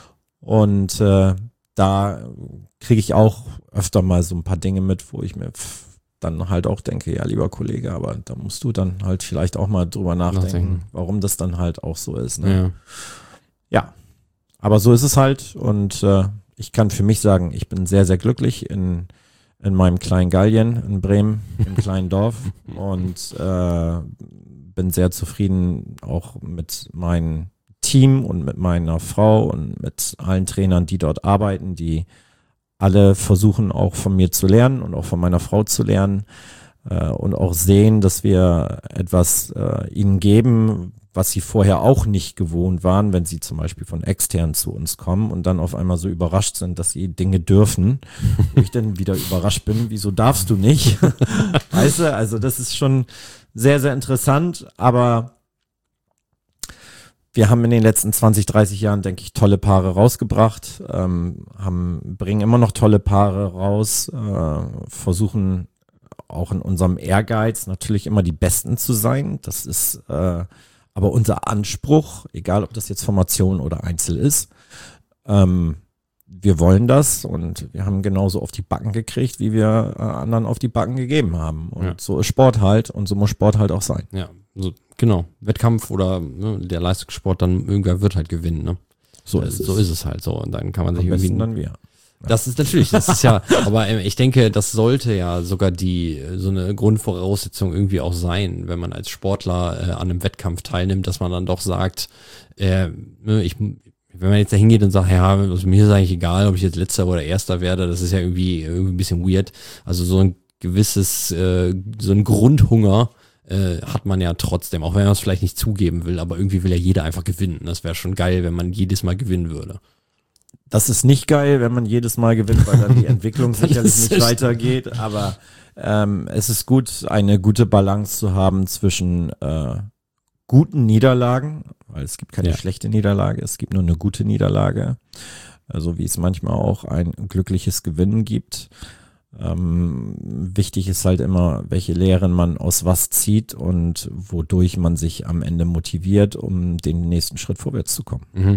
Und äh, da kriege ich auch öfter mal so ein paar Dinge mit, wo ich mir pff, dann halt auch denke, ja, lieber Kollege, aber da musst du dann halt vielleicht auch mal drüber nachdenken, nachdenken. warum das dann halt auch so ist. Ne? Ja. ja, aber so ist es halt und äh, ich kann für mich sagen, ich bin sehr, sehr glücklich in, in meinem kleinen Gallien in Bremen, im kleinen Dorf und äh, bin sehr zufrieden auch mit meinem Team und mit meiner Frau und mit allen Trainern, die dort arbeiten, die alle versuchen auch von mir zu lernen und auch von meiner Frau zu lernen äh, und auch sehen, dass wir etwas äh, ihnen geben, was sie vorher auch nicht gewohnt waren, wenn sie zum Beispiel von extern zu uns kommen und dann auf einmal so überrascht sind, dass sie Dinge dürfen. Wo ich dann wieder überrascht bin, wieso darfst du nicht? Weißt du, also das ist schon sehr, sehr interessant, aber wir haben in den letzten zwanzig, dreißig Jahren, denke ich, tolle Paare rausgebracht, ähm, haben, bringen immer noch tolle Paare raus, äh, versuchen auch in unserem Ehrgeiz natürlich immer die Besten zu sein. Das ist äh, aber unser Anspruch, egal ob das jetzt Formation oder Einzel ist. Ähm, wir wollen das und wir haben genauso auf die Backen gekriegt, wie wir äh, anderen auf die Backen gegeben haben. Und ja. so ist Sport halt und so muss Sport halt auch sein. Ja, so, genau. Wettkampf oder ne, der Leistungssport, dann irgendwer wird halt gewinnen. Ne? So, ist, so es. ist es halt so. Und dann kann man sich Am irgendwie. Dann wir. Das ist natürlich, das ist ja, aber ich denke, das sollte ja sogar die, so eine Grundvoraussetzung irgendwie auch sein, wenn man als Sportler äh, an einem Wettkampf teilnimmt, dass man dann doch sagt, äh, ich, wenn man jetzt da hingeht und sagt, ja, also mir ist eigentlich egal, ob ich jetzt Letzter oder Erster werde, das ist ja irgendwie, irgendwie ein bisschen weird. Also so ein gewisses, äh, so ein Grundhunger äh, hat man ja trotzdem, auch wenn man es vielleicht nicht zugeben will, aber irgendwie will ja jeder einfach gewinnen. Das wäre schon geil, wenn man jedes Mal gewinnen würde. Das ist nicht geil, wenn man jedes Mal gewinnt, weil dann die Entwicklung sicherlich nicht weitergeht. Aber ähm, es ist gut, eine gute Balance zu haben zwischen äh, guten Niederlagen, weil es gibt keine ja. schlechte Niederlage, es gibt nur eine gute Niederlage. So also wie es manchmal auch ein glückliches Gewinnen gibt. Ähm, wichtig ist halt immer, welche Lehren man aus was zieht und wodurch man sich am Ende motiviert, um den nächsten Schritt vorwärts zu kommen. Mhm.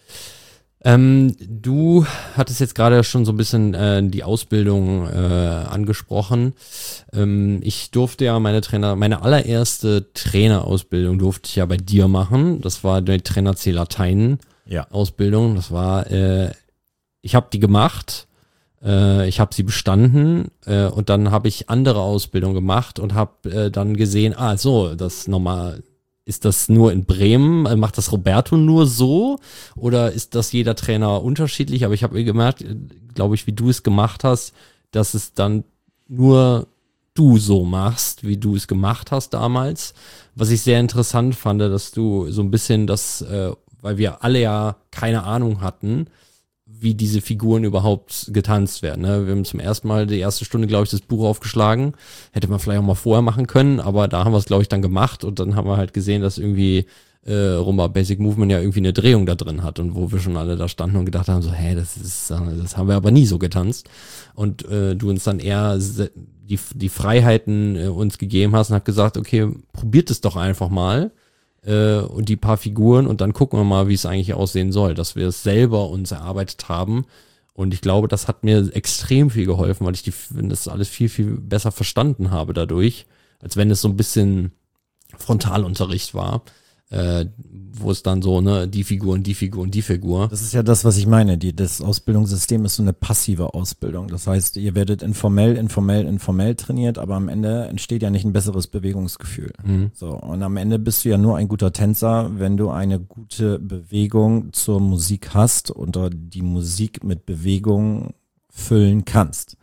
Ähm, du hattest jetzt gerade schon so ein bisschen äh, die Ausbildung äh, angesprochen. Ähm, ich durfte ja meine Trainer, meine allererste Trainerausbildung durfte ich ja bei dir machen. Das war die Trainer C Latein Ja. Ausbildung. Das war, äh, ich habe die gemacht, äh, ich habe sie bestanden äh, und dann habe ich andere Ausbildung gemacht und habe äh, dann gesehen, ah so, das nochmal. Ist das nur in Bremen? Macht das Roberto nur so? Oder ist das jeder Trainer unterschiedlich? Aber ich habe gemerkt, glaube ich, wie du es gemacht hast, dass es dann nur du so machst, wie du es gemacht hast damals. Was ich sehr interessant fand, dass du so ein bisschen das, äh, weil wir alle ja keine Ahnung hatten, wie diese Figuren überhaupt getanzt werden. Ne? Wir haben zum ersten Mal die erste Stunde, glaube ich, das Buch aufgeschlagen. Hätte man vielleicht auch mal vorher machen können, aber da haben wir es, glaube ich, dann gemacht und dann haben wir halt gesehen, dass irgendwie äh, Rumba Basic Movement ja irgendwie eine Drehung da drin hat und wo wir schon alle da standen und gedacht haben, so, hä, das ist, das haben wir aber nie so getanzt. Und äh, du uns dann eher die, die Freiheiten äh, uns gegeben hast und hab gesagt, okay, probiert es doch einfach mal. Und die paar Figuren und dann gucken wir mal, wie es eigentlich aussehen soll, dass wir es selber uns erarbeitet haben und ich glaube, das hat mir extrem viel geholfen, weil ich die, das alles viel, viel besser verstanden habe dadurch, als wenn es so ein bisschen Frontalunterricht war, äh, wo es dann so, ne, die Figur und die Figur und die Figur. Das ist ja das, was ich meine. Die, das Ausbildungssystem ist so eine passive Ausbildung. Das heißt, ihr werdet informell, informell, informell trainiert, aber am Ende entsteht ja nicht ein besseres Bewegungsgefühl. Mhm. So, und am Ende bist du ja nur ein guter Tänzer, wenn du eine gute Bewegung zur Musik hast und die Musik mit Bewegung füllen kannst.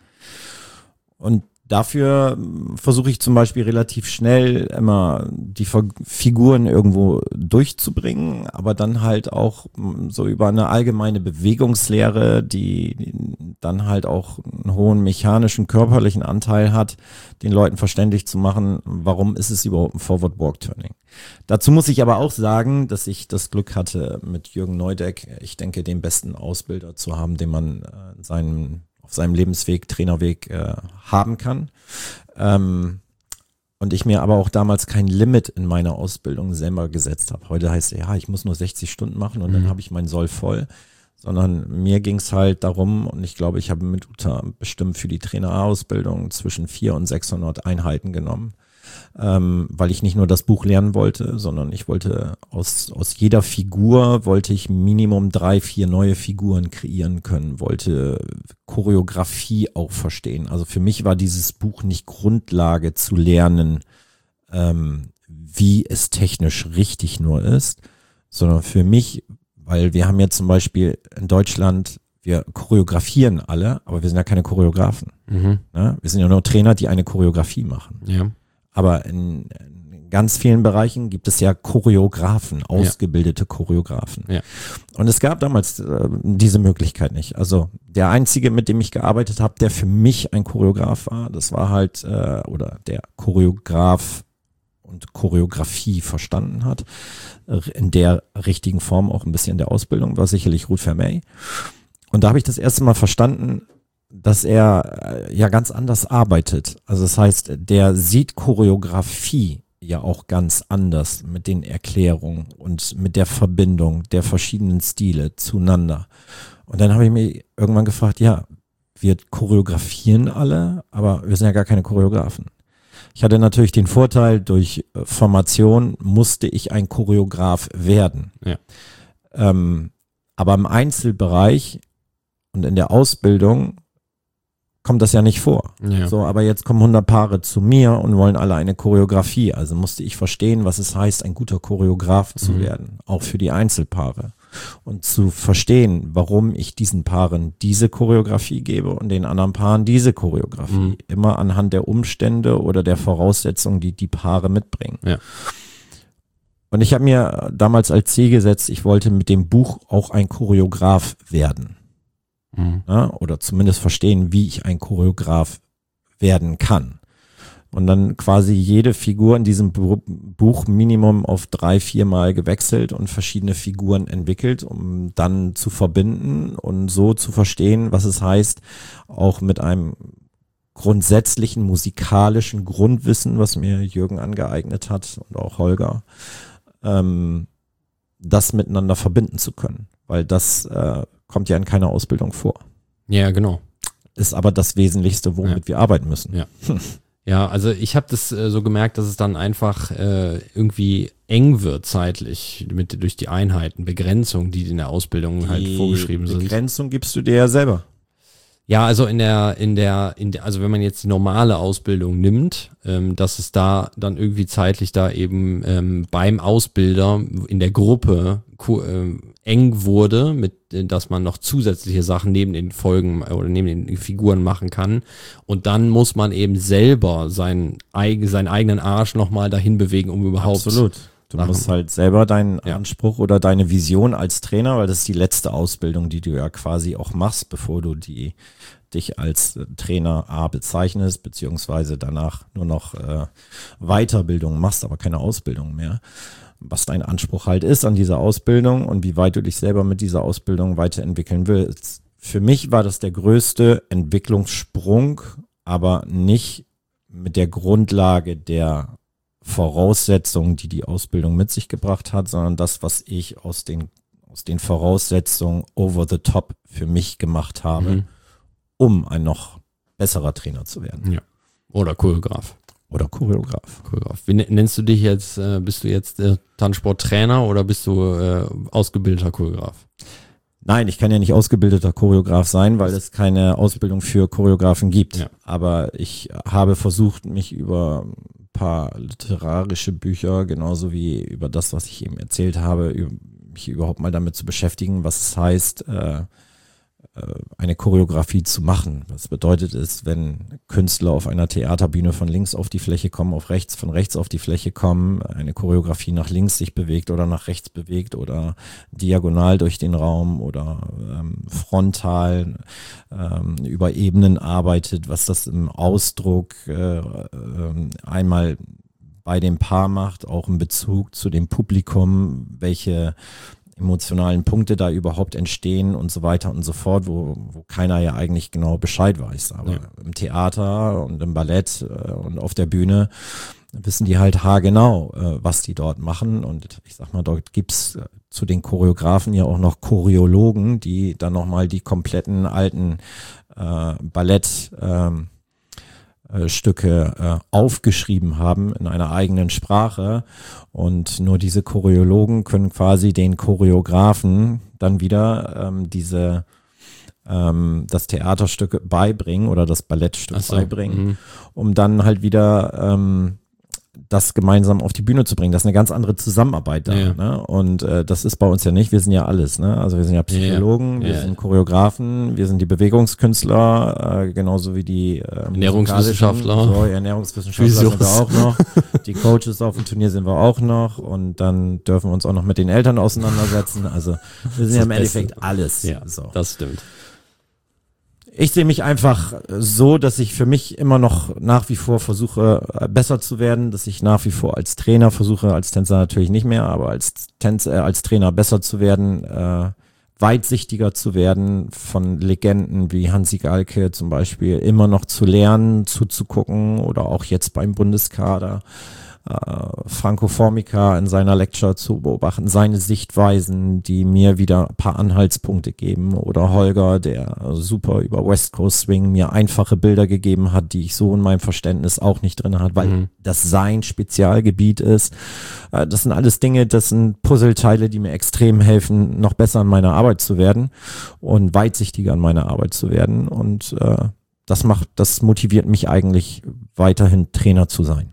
Und dafür versuche ich zum Beispiel relativ schnell immer die Figuren irgendwo durchzubringen, aber dann halt auch so über eine allgemeine Bewegungslehre, die dann halt auch einen hohen mechanischen, körperlichen Anteil hat, den Leuten verständlich zu machen, warum ist es überhaupt ein Forward Walk Turning. Dazu muss ich aber auch sagen, dass ich das Glück hatte, mit Jürgen Neudeck, ich denke, den besten Ausbilder zu haben, den man äh, seinen auf seinem Lebensweg, Trainerweg äh, haben kann. Ähm, und ich mir aber auch damals kein Limit in meiner Ausbildung selber gesetzt habe. Heute heißt es, ja, ich muss nur sechzig Stunden machen und mhm. dann habe ich mein Soll voll. Sondern mir ging es halt darum, und ich glaube, ich habe mit Uta bestimmt für die Trainerausbildung zwischen vierhundert und sechshundert Einheiten genommen. Ähm, weil ich nicht nur das Buch lernen wollte, sondern ich wollte aus, aus jeder Figur wollte ich Minimum drei, vier neue Figuren kreieren können, wollte Choreografie auch verstehen. Also für mich war dieses Buch nicht Grundlage zu lernen, ähm, wie es technisch richtig nur ist, sondern für mich, weil wir haben ja zum Beispiel in Deutschland, wir choreografieren alle, aber wir sind ja keine Choreografen. Mhm. Ne? Wir sind ja nur Trainer, die eine Choreografie machen. Ja. Aber in, in ganz vielen Bereichen gibt es ja Choreografen, ausgebildete ja. Choreografen. Ja. Und es gab damals äh, diese Möglichkeit nicht. Also der einzige, mit dem ich gearbeitet habe, der für mich ein Choreograf war, das war halt, äh, oder der Choreograf und Choreografie verstanden hat, in der richtigen Form auch ein bisschen in der Ausbildung, war sicherlich Ruth Vermey. Und da habe ich das erste Mal verstanden, dass er ja ganz anders arbeitet. Also das heißt, der sieht Choreografie ja auch ganz anders mit den Erklärungen und mit der Verbindung der verschiedenen Stile zueinander. Und dann habe ich mich irgendwann gefragt, ja, wir choreografieren alle, aber wir sind ja gar keine Choreografen. Ich hatte natürlich den Vorteil, durch Formation musste ich ein Choreograf werden. Ja. Ähm, aber im Einzelbereich und in der Ausbildung kommt das ja nicht vor. Ja. So, aber jetzt kommen hundert Paare zu mir und wollen alle eine Choreografie. Also musste ich verstehen, was es heißt, ein guter Choreograf zu mhm. werden, auch für die Einzelpaare. Und zu verstehen, warum ich diesen Paaren diese Choreografie gebe und den anderen Paaren diese Choreografie. Mhm. Immer anhand der Umstände oder der Voraussetzungen, die die Paare mitbringen. Ja. Und ich habe mir damals als Ziel gesetzt, ich wollte mit dem Buch auch ein Choreograf werden. Mhm. Ja, oder zumindest verstehen, wie ich ein Choreograf werden kann. Und dann quasi jede Figur in diesem Buch Minimum auf drei, vier Mal gewechselt und verschiedene Figuren entwickelt, um dann zu verbinden und so zu verstehen, was es heißt, auch mit einem grundsätzlichen musikalischen Grundwissen, was mir Jürgen angeeignet hat und auch Holger, ähm, das miteinander verbinden zu können. Weil das äh, kommt ja in keiner Ausbildung vor. Ja, genau. Ist aber das Wesentlichste, womit ja. wir arbeiten müssen. Ja, ja, also ich habe das äh, so gemerkt, dass es dann einfach äh, irgendwie eng wird zeitlich mit durch die Einheiten, Begrenzungen, die in der Ausbildung die halt vorgeschrieben sind. Begrenzung gibst du dir ja selber. Ja, also in der, in der, in der, also wenn man jetzt die normale Ausbildung nimmt, ähm, dass es da dann irgendwie zeitlich da eben ähm, beim Ausbilder in der Gruppe äh, eng wurde, mit, dass man noch zusätzliche Sachen neben den Folgen oder neben den Figuren machen kann. Und dann muss man eben selber seinen, seinen eigenen Arsch nochmal dahin bewegen, um überhaupt. Absolut. Du Sachen. musst halt selber deinen ja. Anspruch oder deine Vision als Trainer, weil das ist die letzte Ausbildung, die du ja quasi auch machst, bevor du die dich als Trainer A bezeichnest, beziehungsweise danach nur noch äh, Weiterbildung machst, aber keine Ausbildung mehr. Was dein Anspruch halt ist an dieser Ausbildung und wie weit du dich selber mit dieser Ausbildung weiterentwickeln willst. Für mich war das der größte Entwicklungssprung, aber nicht mit der Grundlage der Voraussetzungen, die die Ausbildung mit sich gebracht hat, sondern das, was ich aus den, aus den Voraussetzungen over the top für mich gemacht habe, mhm. um ein noch besserer Trainer zu werden. Ja. Oder Choreograf. Oder Choreograf. Choreograf. Wie nennst du dich jetzt? Äh, bist du jetzt äh, Tanzsporttrainer oder bist du äh, ausgebildeter Choreograf? Nein, ich kann ja nicht ausgebildeter Choreograf sein, weil es keine Ausbildung für Choreografen gibt. Ja. Aber ich habe versucht, mich über ein paar literarische Bücher, genauso wie über das, was ich eben erzählt habe, mich überhaupt mal damit zu beschäftigen, was es heißt, äh, eine Choreografie zu machen. Was bedeutet es, wenn Künstler auf einer Theaterbühne von links auf die Fläche kommen, auf rechts, von rechts auf die Fläche kommen, eine Choreografie nach links sich bewegt oder nach rechts bewegt oder diagonal durch den Raum oder ähm, frontal ähm, über Ebenen arbeitet, was das im Ausdruck äh, äh, einmal bei dem Paar macht, auch in Bezug zu dem Publikum, welche emotionalen Punkte da überhaupt entstehen und so weiter und so fort, wo, wo keiner ja eigentlich genau Bescheid weiß. Aber ja. im Theater und im Ballett äh, und auf der Bühne wissen die halt haargenau, äh, was die dort machen. Und ich sag mal, dort gibt's äh, zu den Choreografen ja auch noch Choreologen, die dann nochmal die kompletten alten äh, Ballett ähm, Stücke äh, aufgeschrieben haben in einer eigenen Sprache und nur diese Choreologen können quasi den Choreografen dann wieder ähm, diese ähm, das Theaterstück beibringen oder das Ballettstück so, beibringen, mh. um dann halt wieder ähm, das gemeinsam auf die Bühne zu bringen. Das ist eine ganz andere Zusammenarbeit da. Ja. Ne? Und äh, das ist bei uns ja nicht. Wir sind ja alles. Ne? Also wir sind ja Psychologen, ja. wir ja. sind Choreografen, wir sind die Bewegungskünstler, äh, genauso wie die äh, Ernährungswissenschaftler. So, Ernährungswissenschaftler sind wir auch noch. Die Coaches auf dem Turnier sind wir auch noch. Und dann dürfen wir uns auch noch mit den Eltern auseinandersetzen. Also wir sind ja im Endeffekt Beste. alles. Ja, so. Das stimmt. Ich sehe mich einfach so, dass ich für mich immer noch nach wie vor versuche, besser zu werden, dass ich nach wie vor als Trainer versuche, als Tänzer natürlich nicht mehr, aber als Tänzer, äh, als Trainer besser zu werden, äh, weitsichtiger zu werden, von Legenden wie Hansi Galke zum Beispiel immer noch zu lernen, zuzugucken oder auch jetzt beim Bundeskader. Franco Formica in seiner Lecture zu beobachten, seine Sichtweisen, die mir wieder ein paar Anhaltspunkte geben, oder Holger, der super über West Coast Swing mir einfache Bilder gegeben hat, die ich so in meinem Verständnis auch nicht drin hatte, weil mhm. das sein Spezialgebiet ist. Das sind alles Dinge, das sind Puzzleteile, die mir extrem helfen, noch besser an meiner Arbeit zu werden und weitsichtiger an meiner Arbeit zu werden, und äh, das macht, das motiviert mich eigentlich weiterhin Trainer zu sein.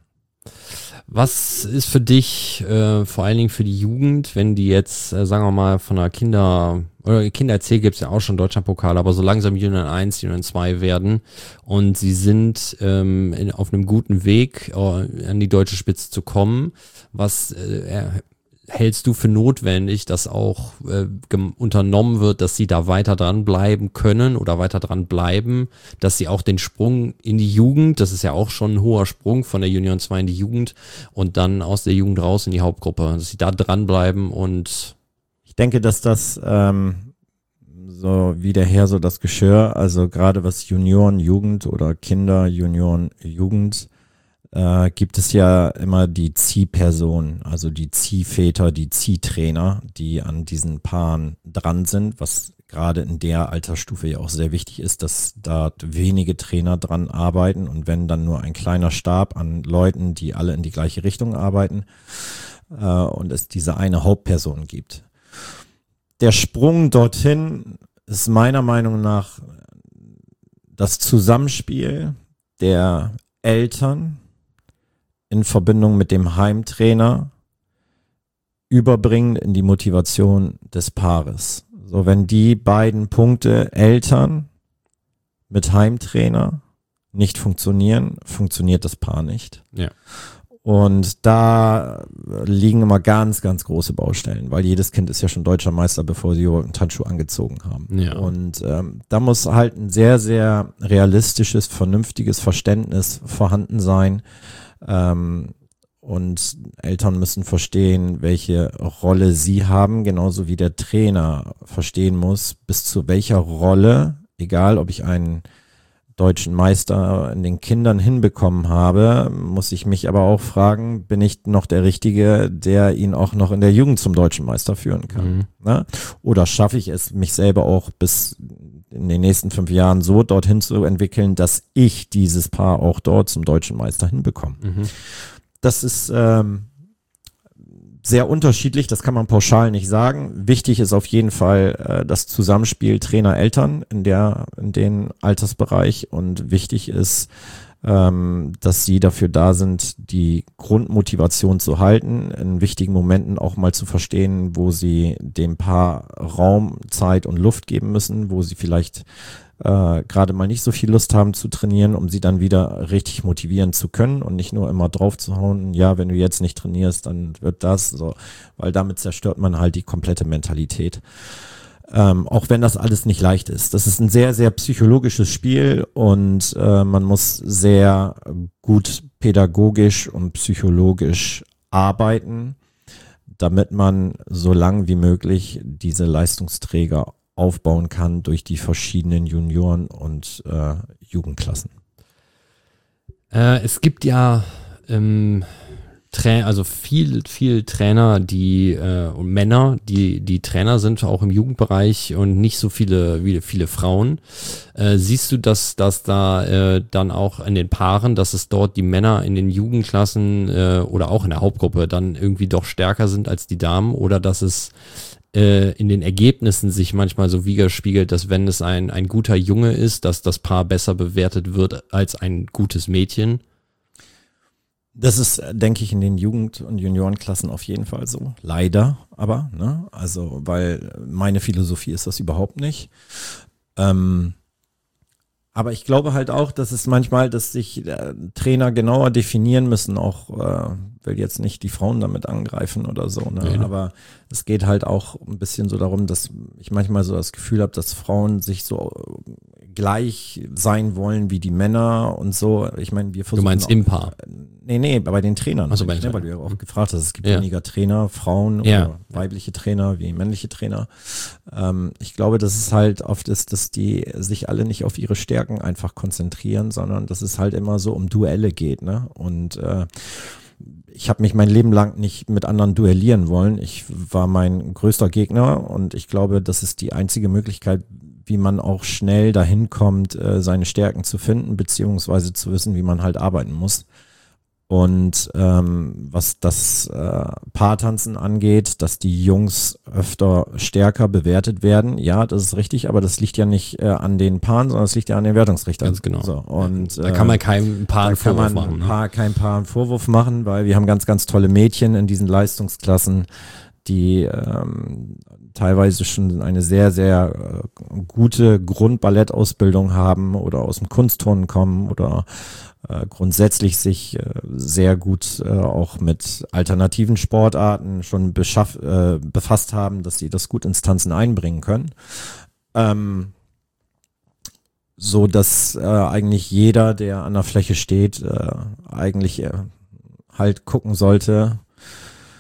Was ist für dich, äh, vor allen Dingen für die Jugend, wenn die jetzt, äh, sagen wir mal, von einer Kinder- oder Kinder-C gibt es ja auch schon Deutschlandpokal, aber so langsam Junioren eins, Junioren zwei werden und sie sind ähm, in, auf einem guten Weg, äh, an die deutsche Spitze zu kommen, was äh, hältst du für notwendig, dass auch äh, unternommen wird, dass sie da weiter dran bleiben können oder weiter dran bleiben, dass sie auch den Sprung in die Jugend, das ist ja auch schon ein hoher Sprung von der Junioren zwei in die Jugend und dann aus der Jugend raus in die Hauptgruppe, dass sie da dranbleiben? Und ich denke, dass das ähm, so wie der Herr so das Geschirr. Also gerade was Junioren, Jugend oder Kinder, Junioren, Jugend, äh, gibt es ja immer die Ziehpersonen, also die Ziehväter, die Ziehtrainer, die an diesen Paaren dran sind, was gerade in der Altersstufe ja auch sehr wichtig ist, dass da wenige Trainer dran arbeiten und wenn dann nur ein kleiner Stab an Leuten, die alle in die gleiche Richtung arbeiten äh, und es diese eine Hauptperson gibt. Der Sprung dorthin ist meiner Meinung nach das Zusammenspiel der Eltern in Verbindung mit dem Heimtrainer überbringen in die Motivation des Paares. So, wenn die beiden Punkte Eltern mit Heimtrainer nicht funktionieren, funktioniert das Paar nicht. Ja. Und da liegen immer ganz, ganz große Baustellen, weil jedes Kind ist ja schon deutscher Meister, bevor sie überhaupt einen Tanzschuh angezogen haben. Ja. Und ähm, da muss halt ein sehr, sehr realistisches, vernünftiges Verständnis vorhanden sein. Ähm, Und Eltern müssen verstehen, welche Rolle sie haben, genauso wie der Trainer verstehen muss, bis zu welcher Rolle, egal ob ich einen deutschen Meister in den Kindern hinbekommen habe, muss ich mich aber auch fragen, bin ich noch der Richtige, der ihn auch noch in der Jugend zum deutschen Meister führen kann? Mhm. Ne? Oder schaffe ich es, mich selber auch bis in den nächsten fünf Jahren so dorthin zu entwickeln, dass ich dieses Paar auch dort zum deutschen Meister hinbekomme? Mhm. Das ist ähm, sehr unterschiedlich, das kann man pauschal nicht sagen. Wichtig ist auf jeden Fall äh, das Zusammenspiel Trainer-Eltern in der in den Altersbereich und wichtig ist, ähm, dass sie dafür da sind, die Grundmotivation zu halten, in wichtigen Momenten auch mal zu verstehen, wo sie dem Paar Raum, Zeit und Luft geben müssen, wo sie vielleicht äh, gerade mal nicht so viel Lust haben zu trainieren, um sie dann wieder richtig motivieren zu können und nicht nur immer drauf zu hauen, ja, wenn du jetzt nicht trainierst, dann wird das so, weil damit zerstört man halt die komplette Mentalität. Ähm, auch wenn das alles nicht leicht ist. Das ist ein sehr, sehr psychologisches Spiel und äh, man muss sehr gut pädagogisch und psychologisch arbeiten, damit man so lang wie möglich diese Leistungsträger aufbauen kann durch die verschiedenen Junioren- und äh, Jugendklassen. Äh, es gibt ja ähm, Tra- also viel, viel Trainer, die äh, und Männer, die die Trainer sind, auch im Jugendbereich und nicht so viele wie viele Frauen. Äh, siehst du, dass dass da äh, dann auch in den Paaren, dass es dort die Männer in den Jugendklassen äh, oder auch in der Hauptgruppe dann irgendwie doch stärker sind als die Damen oder dass es in den Ergebnissen sich manchmal so widerspiegelt, dass wenn es ein, ein guter Junge ist, dass das Paar besser bewertet wird als ein gutes Mädchen? Das ist, denke ich, in den Jugend- und Juniorenklassen auf jeden Fall so. Leider aber, ne? Also, weil meine Philosophie ist das überhaupt nicht. Ähm, aber ich glaube halt auch, dass es manchmal, dass sich äh, Trainer genauer definieren müssen, auch äh, will jetzt nicht die Frauen damit angreifen oder so, ne? Nee. Aber es geht halt auch ein bisschen so darum, dass ich manchmal so das Gefühl habe, dass Frauen sich so gleich sein wollen wie die Männer und so. Ich meine, wir versuchen. Du meinst auch, im Paar? Nee, nee, bei den Trainern. Also bei ne, weil du ja auch gefragt hast, es gibt ja. weniger Trainer, Frauen ja. oder weibliche Trainer wie männliche Trainer. Ähm, ich glaube, dass es halt oft ist, dass die sich alle nicht auf ihre Stärken einfach konzentrieren, sondern dass es halt immer so um Duelle geht, ne? Und äh, ich habe mich mein Leben lang nicht mit anderen duellieren wollen. Ich war mein größter Gegner und ich glaube, das ist die einzige Möglichkeit, wie man auch schnell dahin kommt, äh, seine Stärken zu finden, beziehungsweise zu wissen, wie man halt arbeiten muss. Und ähm, was das äh, Paartanzen angeht, dass die Jungs öfter stärker bewertet werden, ja, das ist richtig, aber das liegt ja nicht äh, an den Paaren, sondern es liegt ja an den Wertungsrichtern. Ganz genau. So, und, da kann man keinem Paar einen Vorwurf machen. Da kann man kein Paar einen Vorwurf machen, weil wir haben ganz, ganz tolle Mädchen in diesen Leistungsklassen, die ähm, teilweise schon eine sehr, sehr äh, gute Grundballettausbildung haben oder aus dem Kunstturnen kommen oder äh, grundsätzlich sich äh, sehr gut äh, auch mit alternativen Sportarten schon beschaff, äh, befasst haben, dass sie das gut ins Tanzen einbringen können. Ähm, so dass äh, eigentlich jeder, der an der Fläche steht, äh, eigentlich äh, halt gucken sollte,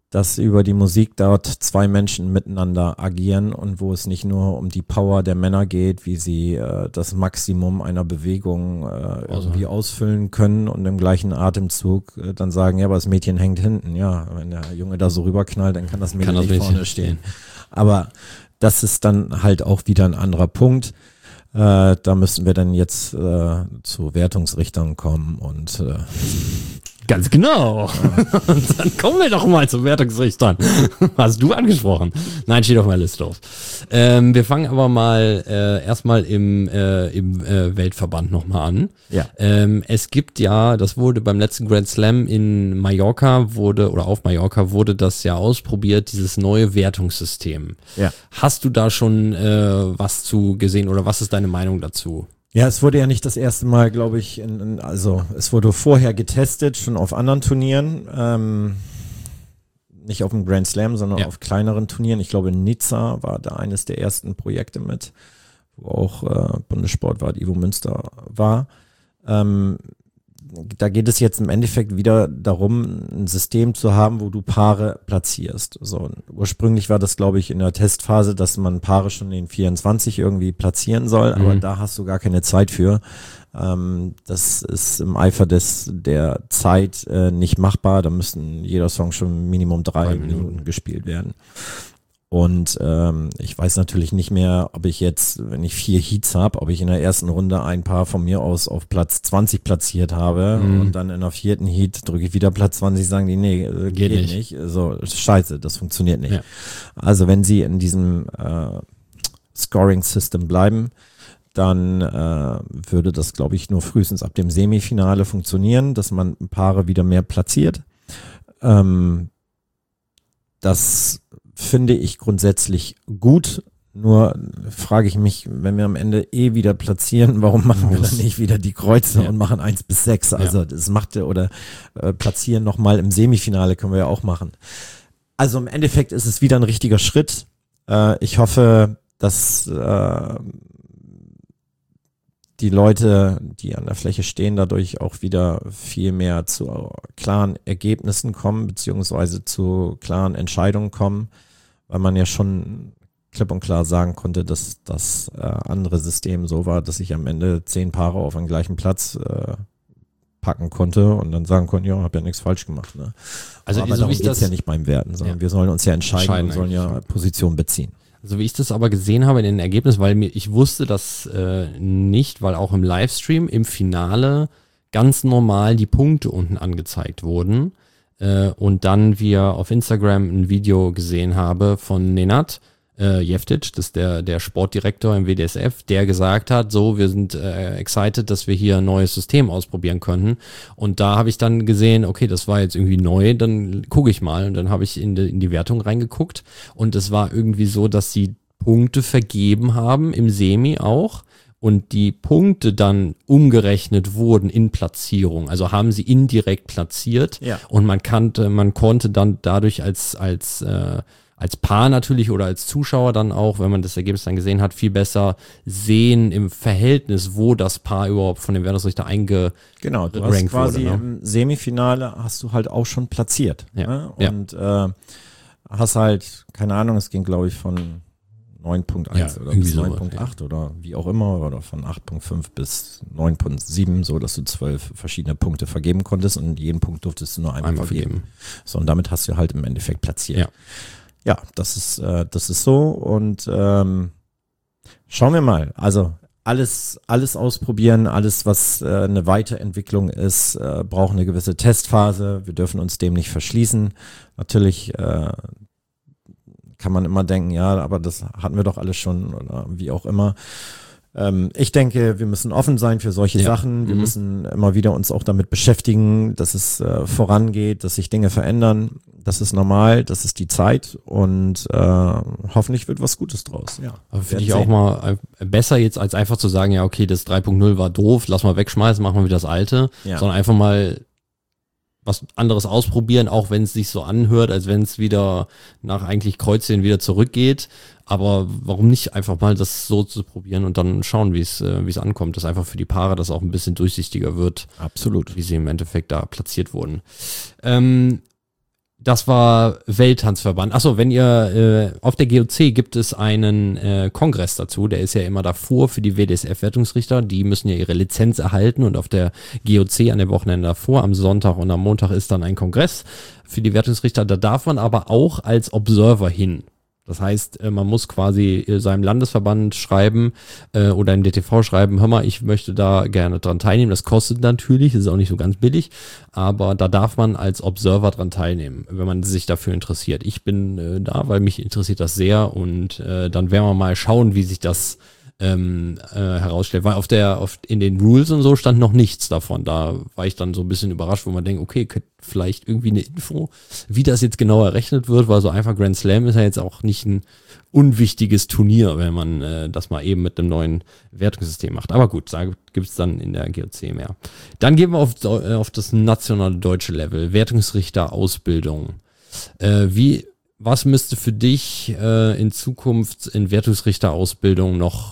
dass über die Musik dort zwei Menschen miteinander agieren und wo es nicht nur um die Power der Männer geht, wie sie äh, das Maximum einer Bewegung äh, also. irgendwie ausfüllen können und im gleichen Atemzug äh, dann sagen, ja, aber das Mädchen hängt hinten. Ja, wenn der Junge da so rüberknallt, dann kann das Mädchen kann das nicht vorne stehen. stehen. Aber das ist dann halt auch wieder ein anderer Punkt. Äh, da müssen wir dann jetzt äh, zu Wertungsrichtern kommen und äh, ganz genau. Und dann kommen wir doch mal zum Wertungsrichtern. Hast du angesprochen? Nein, steht auf meiner Liste drauf. Ähm, wir fangen aber mal äh, erstmal im, äh, im äh, Weltverband nochmal an. Ja. Ähm, es gibt ja, das wurde beim letzten Grand Slam in Mallorca, wurde, oder auf Mallorca, wurde das ja ausprobiert, dieses neue Wertungssystem. Ja. Hast du da schon äh, was zu gesehen oder was ist deine Meinung dazu? Ja, es wurde ja nicht das erste Mal, glaube ich, in, in, also es wurde vorher getestet, schon auf anderen Turnieren, ähm, nicht auf dem Grand Slam, sondern ja. auf kleineren Turnieren. Ich glaube, Nizza war da eines der ersten Projekte mit, wo auch äh, Bundessportwart Ivo Münster war. Ähm, da geht es jetzt im Endeffekt wieder darum, ein System zu haben, wo du Paare platzierst. So, ursprünglich war das, glaube ich, in der Testphase, dass man Paare schon in vierundzwanzig irgendwie platzieren soll, mhm. aber da hast du gar keine Zeit für. Ähm, das ist im Eifer des der Zeit äh, nicht machbar. Da müssten jeder Song schon Minimum drei, drei Minuten. Minuten gespielt werden. Und ähm, ich weiß natürlich nicht mehr, ob ich jetzt, wenn ich vier Heats habe, ob ich in der ersten Runde ein Paar von mir aus auf Platz zwanzig platziert habe mhm. und dann in der vierten Heat drücke ich wieder Platz zwanzig, sagen die, nee, äh, geht, geht nicht. nicht. So, scheiße, das funktioniert nicht. Ja. Also wenn sie in diesem äh, Scoring-System bleiben, dann äh, würde das, glaube ich, nur frühestens ab dem Semifinale funktionieren, dass man Paare wieder mehr platziert. Ähm, das finde ich grundsätzlich gut, nur frage ich mich, wenn wir am Ende eh wieder platzieren, warum machen wir dann nicht wieder die Kreuze ja. und machen eins bis sechs? Also ja. das macht oder äh, platzieren nochmal im Semifinale können wir ja auch machen. Also im Endeffekt ist es wieder ein richtiger Schritt. Äh, ich hoffe, dass äh, die Leute, die an der Fläche stehen, dadurch auch wieder viel mehr zu klaren Ergebnissen kommen, beziehungsweise zu klaren Entscheidungen kommen, weil man ja schon klipp und klar sagen konnte, dass das äh, andere System so war, dass ich am Ende zehn Paare auf einen gleichen Platz äh, packen konnte und dann sagen konnte, ja, hab ja nichts falsch gemacht. Ne? Also aber so darum geht es ja nicht beim Werten, sondern ja. wir sollen uns ja entscheiden, entscheiden und sollen ja Position beziehen. So wie ich das aber gesehen habe in den Ergebnissen, weil mir ich wusste das äh, nicht, weil auch im Livestream im Finale ganz normal die Punkte unten angezeigt wurden äh, und dann wir auf Instagram ein Video gesehen habe von Nenad äh, Jeftic, das ist der, der Sportdirektor im W D S F, der gesagt hat, so, wir sind äh, excited, dass wir hier ein neues System ausprobieren könnten. Und da habe ich dann gesehen, okay, das war jetzt irgendwie neu, dann gucke ich mal. Und dann habe ich in die, in die Wertung reingeguckt und es war irgendwie so, dass sie Punkte vergeben haben, im Semi auch. Und die Punkte dann umgerechnet wurden in Platzierung. Also haben sie indirekt platziert. Ja. Und man kannte, man konnte dann dadurch als, als, äh, als Paar natürlich oder als Zuschauer dann auch, wenn man das Ergebnis dann gesehen hat, viel besser sehen im Verhältnis, wo das Paar überhaupt von dem Wertungsrichter eingerankt genau, du hast quasi wurde. Ne? Im Semifinale hast du halt auch schon platziert. Ja. Ne? Und ja. äh, hast halt, keine Ahnung, es ging glaube ich von neun Punkt eins ja, oder bis neun Punkt acht ja. oder wie auch immer oder von acht Punkt fünf bis neun Punkt sieben, so dass du zwölf verschiedene Punkte vergeben konntest und jeden Punkt durftest du nur einmal, einmal vergeben. vergeben. So, und damit hast du halt im Endeffekt platziert. Ja. Ja, das ist, äh, das ist so und ähm, schauen wir mal. Also alles, alles ausprobieren, alles, was äh, eine Weiterentwicklung ist, äh, braucht eine gewisse Testphase. Wir dürfen uns dem nicht verschließen. Natürlich äh, kann man immer denken, ja, aber das hatten wir doch alles schon oder wie auch immer. Ähm, ich denke, wir müssen offen sein für solche ja. Sachen. Wir mhm. müssen immer wieder uns auch damit beschäftigen, dass es äh, vorangeht, dass sich Dinge verändern. Das ist normal, das ist die Zeit und äh, hoffentlich wird was Gutes draus. Ja, aber finde ich auch mal besser jetzt, als einfach zu sagen, ja, okay, das drei Punkt null war doof, lass mal wegschmeißen, machen wir wieder das alte, ja. sondern einfach mal was anderes ausprobieren, auch wenn es sich so anhört, als wenn es wieder nach eigentlich Kreuzchen wieder zurückgeht. Aber warum nicht einfach mal das so zu probieren und dann schauen, wie es äh, wie es ankommt, dass einfach für die Paare das auch ein bisschen durchsichtiger wird. Absolut. Wie sie im Endeffekt da platziert wurden. Ähm, Das war Welttanzverband. Achso, wenn ihr äh, auf der G O C gibt es einen äh, Kongress dazu, der ist ja immer davor für die W D S F-Wertungsrichter, die müssen ja ihre Lizenz erhalten und auf der G O C an dem Wochenende davor, am Sonntag und am Montag ist dann ein Kongress für die Wertungsrichter, da darf man aber auch als Observer hin. Das heißt, man muss quasi seinem Landesverband schreiben äh, oder im D T V schreiben, hör mal, ich möchte da gerne dran teilnehmen. Das kostet natürlich, ist auch nicht so ganz billig, aber da darf man als Observer dran teilnehmen, wenn man sich dafür interessiert. Ich bin äh, da, weil mich interessiert das sehr und äh, dann werden wir mal schauen, wie sich das ähm, äh, herausstellt, weil auf der, auf, in den Rules und so stand noch nichts davon. Da war ich dann so ein bisschen überrascht, wo man denkt, okay, vielleicht irgendwie eine Info, wie das jetzt genau errechnet wird, weil so einfach Grand Slam ist ja jetzt auch nicht ein unwichtiges Turnier, wenn man äh, das mal eben mit einem neuen Wertungssystem macht. Aber gut, da gibt's dann in der G O C mehr. Dann gehen wir auf, äh, auf das nationale deutsche Level, Wertungsrichter Ausbildung. Äh, wie, was müsste für dich äh, in Zukunft in Wertungsrichter-Ausbildung noch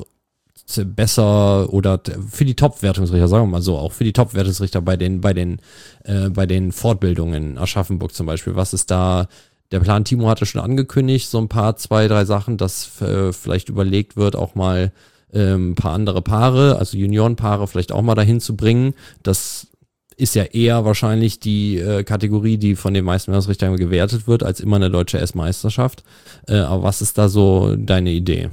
besser oder für die Top-Wertungsrichter, sagen wir mal so, auch für die Top-Wertungsrichter bei den, bei den, äh, bei den Fortbildungen in Aschaffenburg zum Beispiel, was ist da der Plan? Timo hatte schon angekündigt, so ein paar, zwei, drei Sachen, dass äh, vielleicht überlegt wird, auch mal äh, ein paar andere Paare, also Juniorenpaare vielleicht auch mal dahin zu bringen. Das ist ja eher wahrscheinlich die äh, Kategorie, die von den meisten Wertungsrichtern gewertet wird, als immer eine deutsche S-Meisterschaft. Äh, aber was ist da so deine Idee?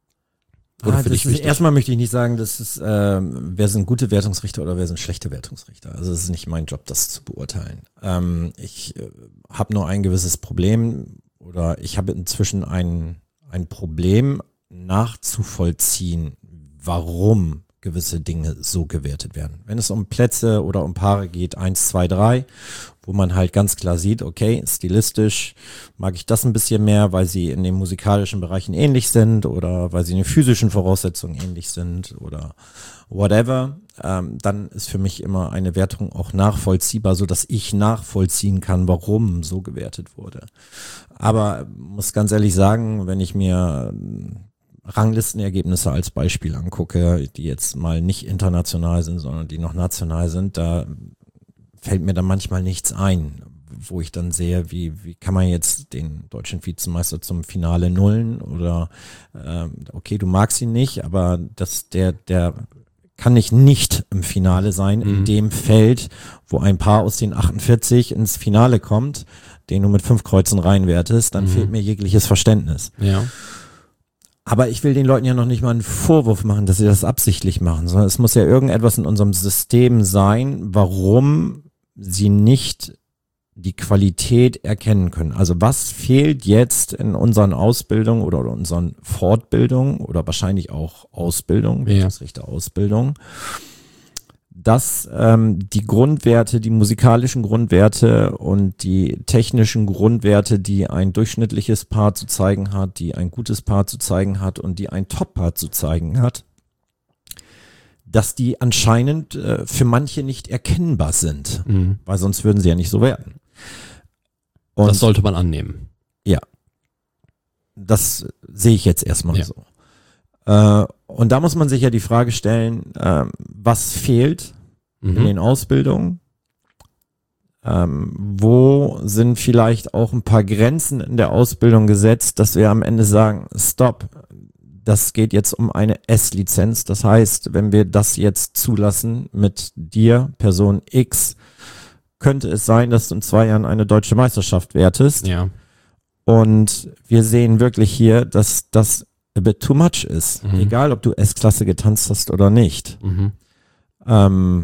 Oder ah, für dich ist, erstmal möchte ich nicht sagen, dass es, äh, wer sind gute Wertungsrichter oder wer sind schlechte Wertungsrichter. Also es ist nicht mein Job, das zu beurteilen. Ähm, ich äh, habe nur ein gewisses Problem oder ich habe inzwischen ein, ein Problem nachzuvollziehen, warum gewisse Dinge so gewertet werden. Wenn es um Plätze oder um Paare geht, eins, zwei, drei, wo man halt ganz klar sieht, okay, stilistisch mag ich das ein bisschen mehr, weil sie in den musikalischen Bereichen ähnlich sind oder weil sie in den physischen Voraussetzungen ähnlich sind oder whatever, ähm, dann ist für mich immer eine Wertung auch nachvollziehbar, so dass ich nachvollziehen kann, warum so gewertet wurde. Aber muss ganz ehrlich sagen, wenn ich mir Ranglistenergebnisse als Beispiel angucke, die jetzt mal nicht international sind, sondern die noch national sind, da fällt mir dann manchmal nichts ein, wo ich dann sehe, wie wie kann man jetzt den deutschen Vizemeister zum Finale nullen oder ähm, okay, du magst ihn nicht, aber das der der kann nicht nicht im Finale sein, mhm. in dem Feld, wo ein Paar aus den achtundvierzig ins Finale kommt, den du mit fünf Kreuzen reinwertest, dann mhm. fehlt mir jegliches Verständnis. Ja. Aber ich will den Leuten ja noch nicht mal einen Vorwurf machen, dass sie das absichtlich machen, sondern es muss ja irgendetwas in unserem System sein, warum sie nicht die Qualität erkennen können. Also was fehlt jetzt in unseren Ausbildungen oder unseren Fortbildungen oder wahrscheinlich auch Ausbildung, ja. Ausbildung, dass ähm, die Grundwerte, die musikalischen Grundwerte und die technischen Grundwerte, die ein durchschnittliches Paar zu zeigen hat, die ein gutes Paar zu zeigen hat und die ein Top-Paar zu zeigen hat, dass die anscheinend äh, für manche nicht erkennbar sind, mhm. weil sonst würden sie ja nicht so werden. Und das sollte man annehmen. Ja, das sehe ich jetzt erstmal ja. so. Äh, und da muss man sich ja die Frage stellen, äh, was fehlt mhm. in den Ausbildungen? Ähm, wo sind vielleicht auch ein paar Grenzen in der Ausbildung gesetzt, dass wir am Ende sagen, stopp, das geht jetzt um eine S-Lizenz. Das heißt, wenn wir das jetzt zulassen mit dir, Person X, könnte es sein, dass du in zwei Jahren eine deutsche Meisterschaft wertest. Ja. Und wir sehen wirklich hier, dass das a bit too much ist. Mhm. Egal, ob du S-Klasse getanzt hast oder nicht. Mhm. Ähm,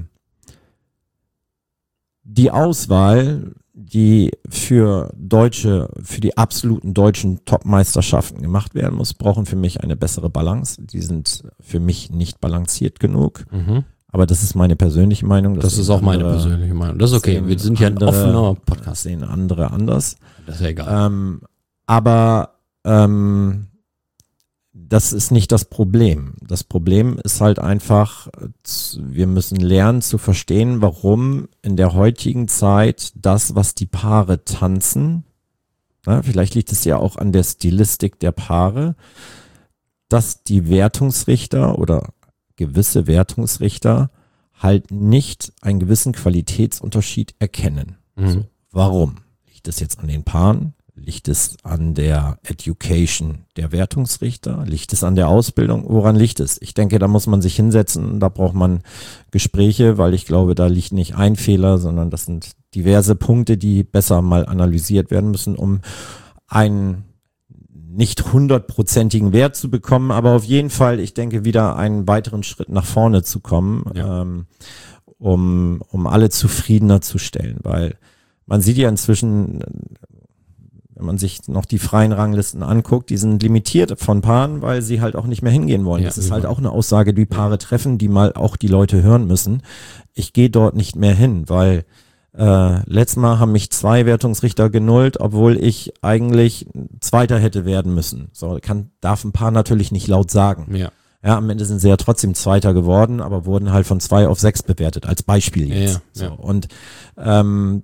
die Auswahl, die für deutsche, für die absoluten deutschen Top-Meisterschaften gemacht werden muss, brauchen für mich eine bessere Balance. Die sind für mich nicht balanciert genug. Mhm. Aber das ist meine persönliche Meinung. Das, das ist auch meine persönliche Meinung. Das ist okay. Wir sind ja ein offener Podcast. Sehen andere anders. Das ist ja egal. Ähm, aber ähm, das ist nicht das Problem. Das Problem ist halt einfach, wir müssen lernen zu verstehen, warum in der heutigen Zeit das, was die Paare tanzen, na, vielleicht liegt es ja auch an der Stilistik der Paare, dass die Wertungsrichter oder gewisse Wertungsrichter halt nicht einen gewissen Qualitätsunterschied erkennen. Mhm. So, warum? liegt es jetzt an den Paaren? Liegt es an der Education der Wertungsrichter? Liegt es an der Ausbildung? Woran liegt es? Ich denke, da muss man sich hinsetzen, da braucht man Gespräche, weil ich glaube, da liegt nicht ein Fehler, sondern das sind diverse Punkte, die besser mal analysiert werden müssen, um einen nicht hundertprozentigen Wert zu bekommen, aber auf jeden Fall, ich denke, wieder einen weiteren Schritt nach vorne zu kommen, ja. ähm, um, um alle zufriedener zu stellen, weil man sieht ja inzwischen, wenn man sich noch die freien Ranglisten anguckt, die sind limitiert von Paaren, weil sie halt auch nicht mehr hingehen wollen. Ja, das ist halt auch eine Aussage, die Paare treffen, die mal auch die Leute hören müssen. Ich gehe dort nicht mehr hin, weil äh, letztes Mal haben mich zwei Wertungsrichter genullt, obwohl ich eigentlich Zweiter hätte werden müssen. So kann, darf ein Paar natürlich nicht laut sagen. Ja. Ja, am Ende sind sie ja trotzdem Zweiter geworden, aber wurden halt von zwei auf sechs bewertet, als Beispiel jetzt. Ja, ja, ja. So, und ähm,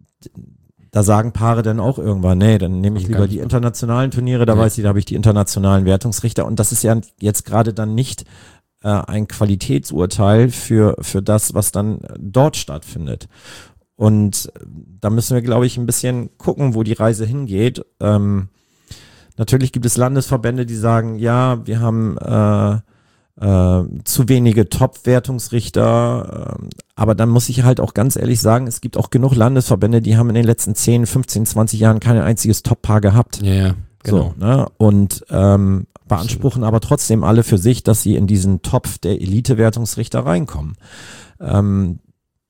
da sagen Paare dann auch irgendwann, nee, dann nehme ich lieber die internationalen Turniere, da ja. weiß ich, da habe ich die internationalen Wertungsrichter und das ist ja jetzt gerade dann nicht äh, ein Qualitätsurteil für, für das, was dann dort stattfindet. Und da müssen wir, glaube ich, ein bisschen gucken, wo die Reise hingeht. Ähm, natürlich gibt es Landesverbände, die sagen, ja, wir haben äh, Äh, zu wenige Top-Wertungsrichter, äh, aber dann muss ich halt auch ganz ehrlich sagen, es gibt auch genug Landesverbände, die haben in den letzten zehn, fünfzehn, zwanzig Jahren kein einziges Top-Paar gehabt. Ja, ja, genau. So, ne? Und ähm, beanspruchen aber trotzdem alle für sich, dass sie in diesen Topf der Elite-Wertungsrichter reinkommen. Ähm,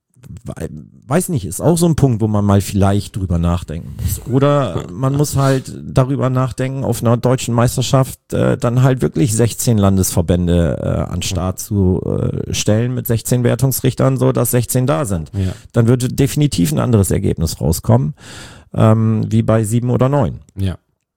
weiß nicht, ist auch so ein Punkt, wo man mal vielleicht drüber nachdenken muss. Oder man muss halt darüber nachdenken, auf einer deutschen Meisterschaft äh, dann halt wirklich sechzehn Landesverbände äh, an Start zu äh, stellen mit sechzehn Wertungsrichtern, so dass sechzehn da sind. Ja. Dann würde definitiv ein anderes Ergebnis rauskommen, ähm, wie bei sieben oder neun. Ja.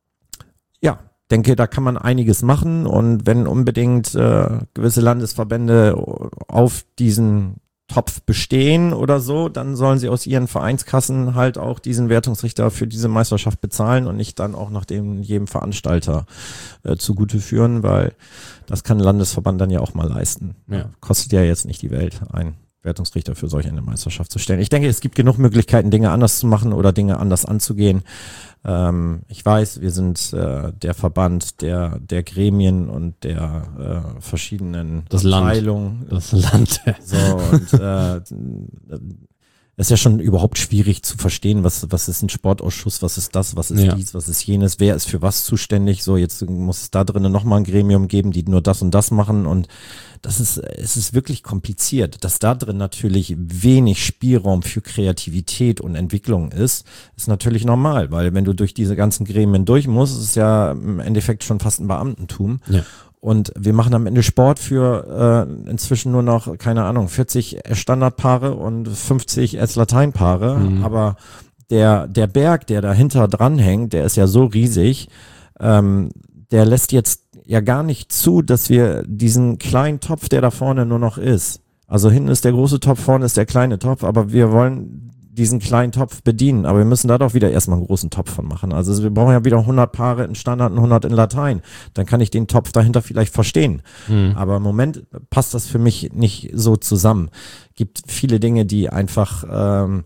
Ja. Denke, da kann man einiges machen und wenn unbedingt äh, gewisse Landesverbände auf diesen Topf bestehen oder so, dann sollen sie aus ihren Vereinskassen halt auch diesen Wertungsrichter für diese Meisterschaft bezahlen und nicht dann auch nach dem jedem Veranstalter äh, zugute führen, weil das kann ein Landesverband dann ja auch mal leisten. Ja. Kostet ja jetzt nicht die Welt, einen Wertungsrichter für solch eine Meisterschaft zu stellen. Ich denke, es gibt genug Möglichkeiten, Dinge anders zu machen oder Dinge anders anzugehen. Ähm, ich weiß, wir sind äh, der Verband der der Gremien und der äh, verschiedenen das Abteilungen. Land. Das Land. So, und äh, es ist ja schon überhaupt schwierig zu verstehen, was was ist ein Sportausschuss, was ist das, was ist ja. dies, was ist jenes, wer ist für was zuständig. So, jetzt muss es da drinnen nochmal ein Gremium geben, die nur das und das machen und das ist, es ist wirklich kompliziert. Dass da drin natürlich wenig Spielraum für Kreativität und Entwicklung ist, ist natürlich normal, weil wenn du durch diese ganzen Gremien durch musst, ist es ja im Endeffekt schon fast ein Beamtentum. Ja. Und wir machen am Ende Sport für äh, inzwischen nur noch, keine Ahnung, vierzig Standardpaare und fünfzig S-Lateinpaare. Mhm. Aber der, der Berg, der dahinter dranhängt, der ist ja so riesig, ähm, der lässt jetzt ja gar nicht zu, dass wir diesen kleinen Topf, der da vorne nur noch ist. Also hinten ist der große Topf, vorne ist der kleine Topf, aber wir wollen diesen kleinen Topf bedienen. Aber wir müssen da doch wieder erstmal einen großen Topf von machen. Also wir brauchen ja wieder hundert Paare in Standard und hundert in Latein. Dann kann ich den Topf dahinter vielleicht verstehen. Mhm. Aber im Moment passt das für mich nicht so zusammen. Gibt viele Dinge, die einfach ähm,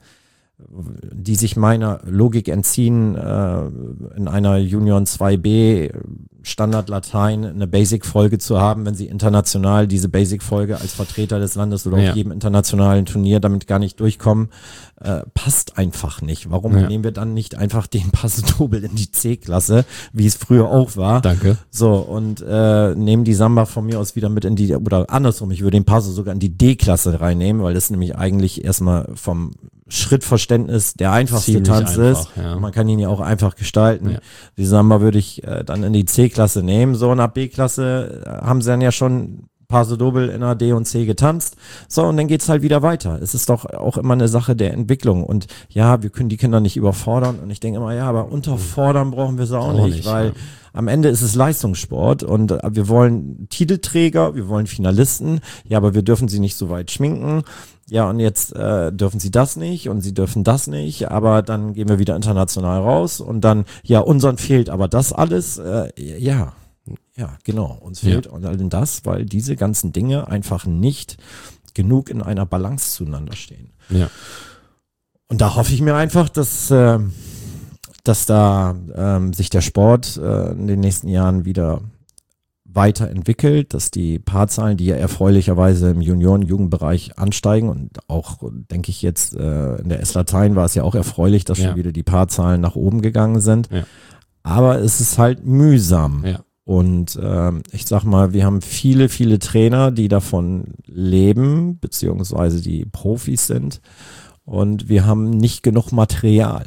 die sich meiner Logik entziehen, äh, in einer Union zwei b Standard Latein eine Basic-Folge zu haben, wenn sie international diese Basic-Folge als Vertreter des Landes oder ja. auf jedem internationalen Turnier damit gar nicht durchkommen, äh, passt einfach nicht. Warum ja. nehmen wir dann nicht einfach den Paso-Doble in die C-Klasse, wie es früher auch war? Danke. So, und äh, nehmen die Samba von mir aus wieder mit in die, oder andersrum, ich würde den Paso sogar in die D-Klasse reinnehmen, weil das nämlich eigentlich erstmal vom Schrittverständnis der einfachste Ziemlich Tanz einfach, ist. Ja. Man kann ihn ja auch einfach gestalten. Ja. Die Samba würde ich äh, dann in die C-Klasse nehmen. So, und ab B-Klasse äh, haben sie dann ja schon Paso-Doble in der D und C getanzt. So, und dann geht's halt wieder weiter. Es ist doch auch immer eine Sache der Entwicklung. Und ja, wir können die Kinder nicht überfordern. Und ich denke immer, ja, aber unterfordern brauchen wir sie auch, auch nicht, nicht, weil ja. am Ende ist es Leistungssport und äh, wir wollen Titelträger, wir wollen Finalisten. Ja, aber wir dürfen sie nicht so weit schminken. Ja, und jetzt äh, dürfen sie das nicht und sie dürfen das nicht, aber dann gehen wir wieder international raus und dann, ja, unseren fehlt aber das alles, äh, ja, ja, genau, uns fehlt ja. und all das, weil diese ganzen Dinge einfach nicht genug in einer Balance zueinander stehen. Ja. Und da hoffe ich mir einfach, dass, äh, dass da ähm, sich der Sport äh, in den nächsten Jahren wieder weiterentwickelt, dass die Paarzahlen, die ja erfreulicherweise im Junioren-Jugendbereich ansteigen und auch, denke ich jetzt, äh, in der S-Latein war es ja auch erfreulich, dass Ja. schon wieder die Paarzahlen nach oben gegangen sind. Ja. Aber es ist halt mühsam. Ja. Und ähm, ich sag mal, wir haben viele, viele Trainer, die davon leben, beziehungsweise die Profis sind. Und wir haben nicht genug Material.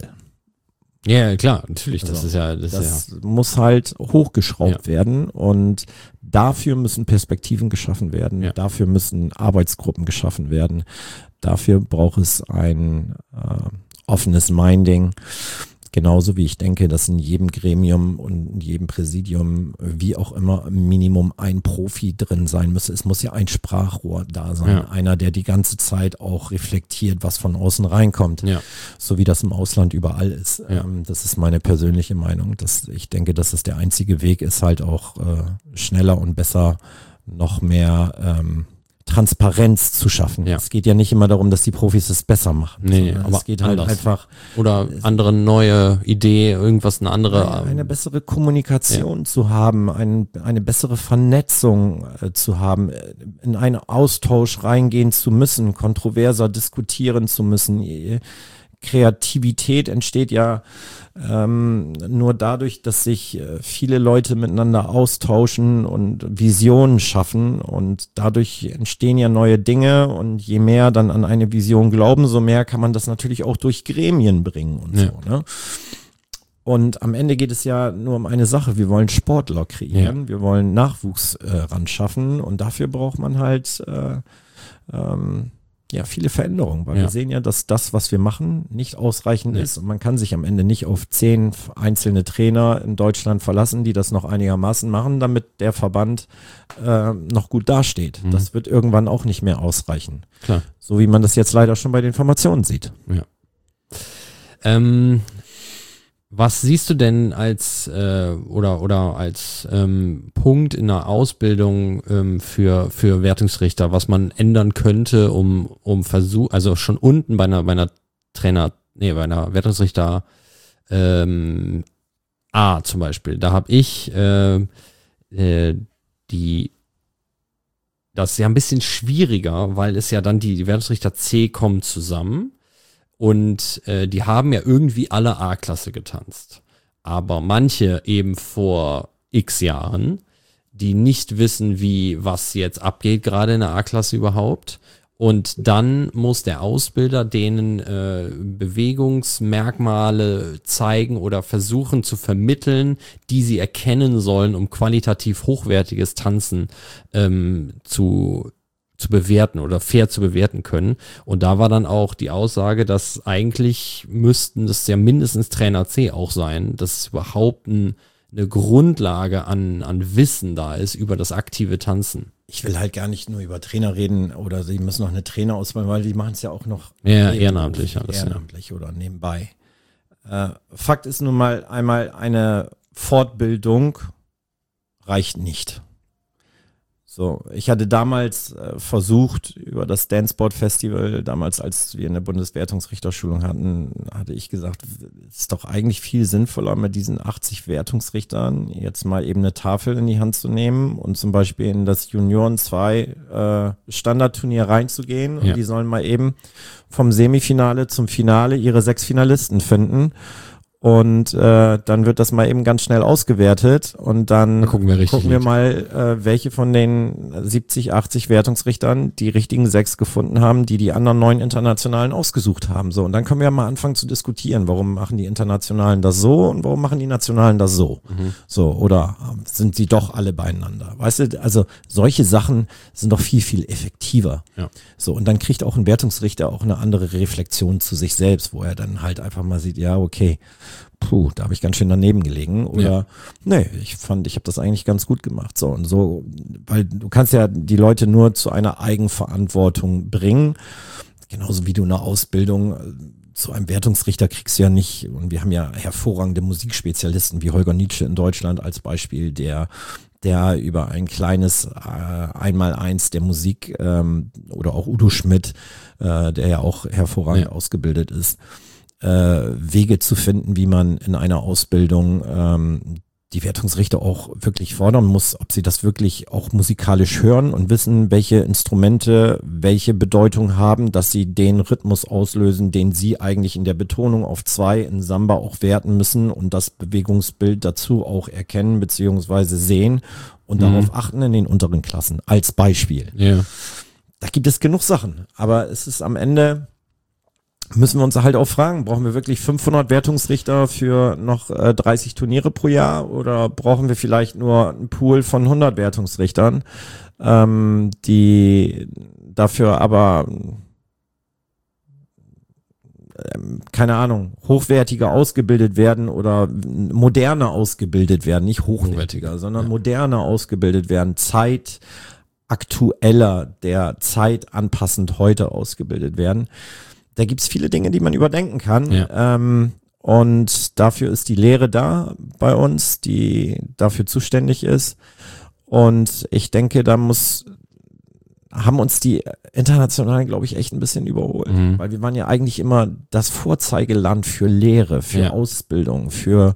Ja, klar, natürlich. Das Also, ist ja, das, Das ist muss halt hochgeschraubt Ja. werden und dafür müssen Perspektiven geschaffen werden, Ja. dafür müssen Arbeitsgruppen geschaffen werden, dafür braucht es ein äh, offenes Minding. Genauso wie ich denke, dass in jedem Gremium und in jedem Präsidium, wie auch immer, im Minimum ein Profi drin sein müsste. Es muss ja ein Sprachrohr da sein. Ja. Einer, der die ganze Zeit auch reflektiert, was von außen reinkommt. ja. So wie das im Ausland überall ist. Ja. Ähm, das ist meine persönliche Meinung. Dass ich denke, dass es der einzige Weg ist, halt auch äh, schneller und besser noch mehr ähm, Transparenz zu schaffen. Ja. Es geht ja nicht immer darum, dass die Profis es besser machen. Nee, nee, sondern aber es geht halt anders. einfach Oder andere neue Idee, irgendwas, eine andere. eine, eine bessere Kommunikation zu haben, ein, eine bessere Vernetzung äh, zu haben, äh, in einen Austausch reingehen zu müssen, kontroverser diskutieren zu müssen. Äh, Kreativität entsteht ja ähm, nur dadurch, dass sich äh, viele Leute miteinander austauschen und Visionen schaffen und dadurch entstehen ja neue Dinge und je mehr dann an eine Vision glauben, so mehr kann man das natürlich auch durch Gremien bringen und Ja. so, ne? Und am Ende geht es ja nur um eine Sache. Wir wollen Sportler kreieren, Ja. wir wollen Nachwuchs äh, ran schaffen und dafür braucht man halt äh, ähm, ja viele Veränderungen, weil Ja. wir sehen ja, dass das, was wir machen, nicht ausreichend Nee. ist und man kann sich am Ende nicht auf zehn einzelne Trainer in Deutschland verlassen, die das noch einigermaßen machen, damit der Verband äh, noch gut dasteht. Mhm. Das wird irgendwann auch nicht mehr ausreichen. Klar. So wie man das jetzt leider schon bei den Formationen sieht. Ähm, was siehst du denn als äh, oder oder als ähm, Punkt in der Ausbildung ähm, für für Wertungsrichter, was man ändern könnte, um um Versuch, also schon unten bei einer bei einer Trainer, nee, bei einer Wertungsrichter ähm, A zum Beispiel, da habe ich äh, äh, die das ist ja ein bisschen schwieriger, weil es ja dann die, die Wertungsrichter C kommen zusammen. Und äh, die haben ja irgendwie alle A-Klasse getanzt. Aber manche eben vor x Jahren, die nicht wissen, wie was jetzt abgeht, gerade in der A-Klasse überhaupt. Und dann muss der Ausbilder denen äh, Bewegungsmerkmale zeigen oder versuchen zu vermitteln, die sie erkennen sollen, um qualitativ hochwertiges Tanzen ähm, zu zu bewerten oder fair zu bewerten können. Und da war dann auch die Aussage, dass eigentlich müssten das ja mindestens Trainer C auch sein, dass überhaupt ein, eine Grundlage an, an Wissen da ist über das aktive Tanzen. Ich will halt gar nicht nur über Trainer reden oder sie müssen noch eine Trainerausbildung, weil die machen es ja auch noch Ja, neben- ehrenamtlich alles, ja. ehrenamtlich oder nebenbei. Äh, Fakt ist nun mal einmal, eine Fortbildung reicht nicht. So, ich hatte damals äh, versucht, über das Danceboard Festival, damals als wir eine Bundeswertungsrichterschulung hatten, hatte ich gesagt, es ist doch eigentlich viel sinnvoller, mit diesen achtzig Wertungsrichtern jetzt mal eben eine Tafel in die Hand zu nehmen und zum Beispiel in das Junioren zwei äh, Standardturnier reinzugehen und Ja. die sollen mal eben vom Semifinale zum Finale ihre sechs Finalisten finden. Und äh, dann wird das mal eben ganz schnell ausgewertet und dann Dann gucken wir richtig gucken wir liegt. mal, äh, welche von den siebzig, achtzig Wertungsrichtern die richtigen sechs gefunden haben, die die anderen neun Internationalen ausgesucht haben. So, und dann können wir mal anfangen zu diskutieren, warum machen die Internationalen das so und warum machen die Nationalen das so. Mhm. So, oder ähm, sind sie doch alle beieinander? Weißt du, also solche Sachen sind doch viel, viel effektiver. Ja. So, und dann kriegt auch ein Wertungsrichter auch eine andere Reflexion zu sich selbst, wo er dann halt einfach mal sieht, ja, okay, puh, da habe ich ganz schön daneben gelegen. Oder Ja. nee, ich fand, ich habe das eigentlich ganz gut gemacht. So und so, weil du kannst ja die Leute nur zu einer Eigenverantwortung bringen. Genauso wie du eine Ausbildung äh, zu einem Wertungsrichter kriegst du ja nicht. Und wir haben ja hervorragende Musikspezialisten wie Holger Nietzsche in Deutschland als Beispiel, der der über ein kleines äh, Einmaleins der Musik ähm, oder auch Udo Schmidt, äh, der ja auch hervorragend Ja. ausgebildet ist, äh, Wege zu finden, wie man in einer Ausbildung ähm, die Wertungsrichter auch wirklich fordern muss, ob sie das wirklich auch musikalisch hören und wissen, welche Instrumente welche Bedeutung haben, dass sie den Rhythmus auslösen, den sie eigentlich in der Betonung auf zwei in Samba auch werten müssen und das Bewegungsbild dazu auch erkennen bzw. sehen und mhm. darauf achten in den unteren Klassen als Beispiel. Ja. Da gibt es genug Sachen, aber es ist am Ende, müssen wir uns halt auch fragen, brauchen wir wirklich fünfhundert Wertungsrichter für noch äh, dreißig Turniere pro Jahr oder brauchen wir vielleicht nur einen Pool von hundert Wertungsrichtern, ähm, die dafür aber, ähm, keine Ahnung, hochwertiger ausgebildet werden oder moderner ausgebildet werden, nicht hochwertiger, sondern ja. moderner ausgebildet werden, Zeit aktueller, der Zeit anpassend heute ausgebildet werden. Da gibt's viele Dinge, die man überdenken kann. Ja. Ähm, und dafür ist die Lehre da bei uns, die dafür zuständig ist. Und ich denke, da muss, haben uns die Internationalen, glaube ich, echt ein bisschen überholt. Mhm. Weil wir waren ja eigentlich immer das Vorzeigeland für Lehre, für ja. Ausbildung, für,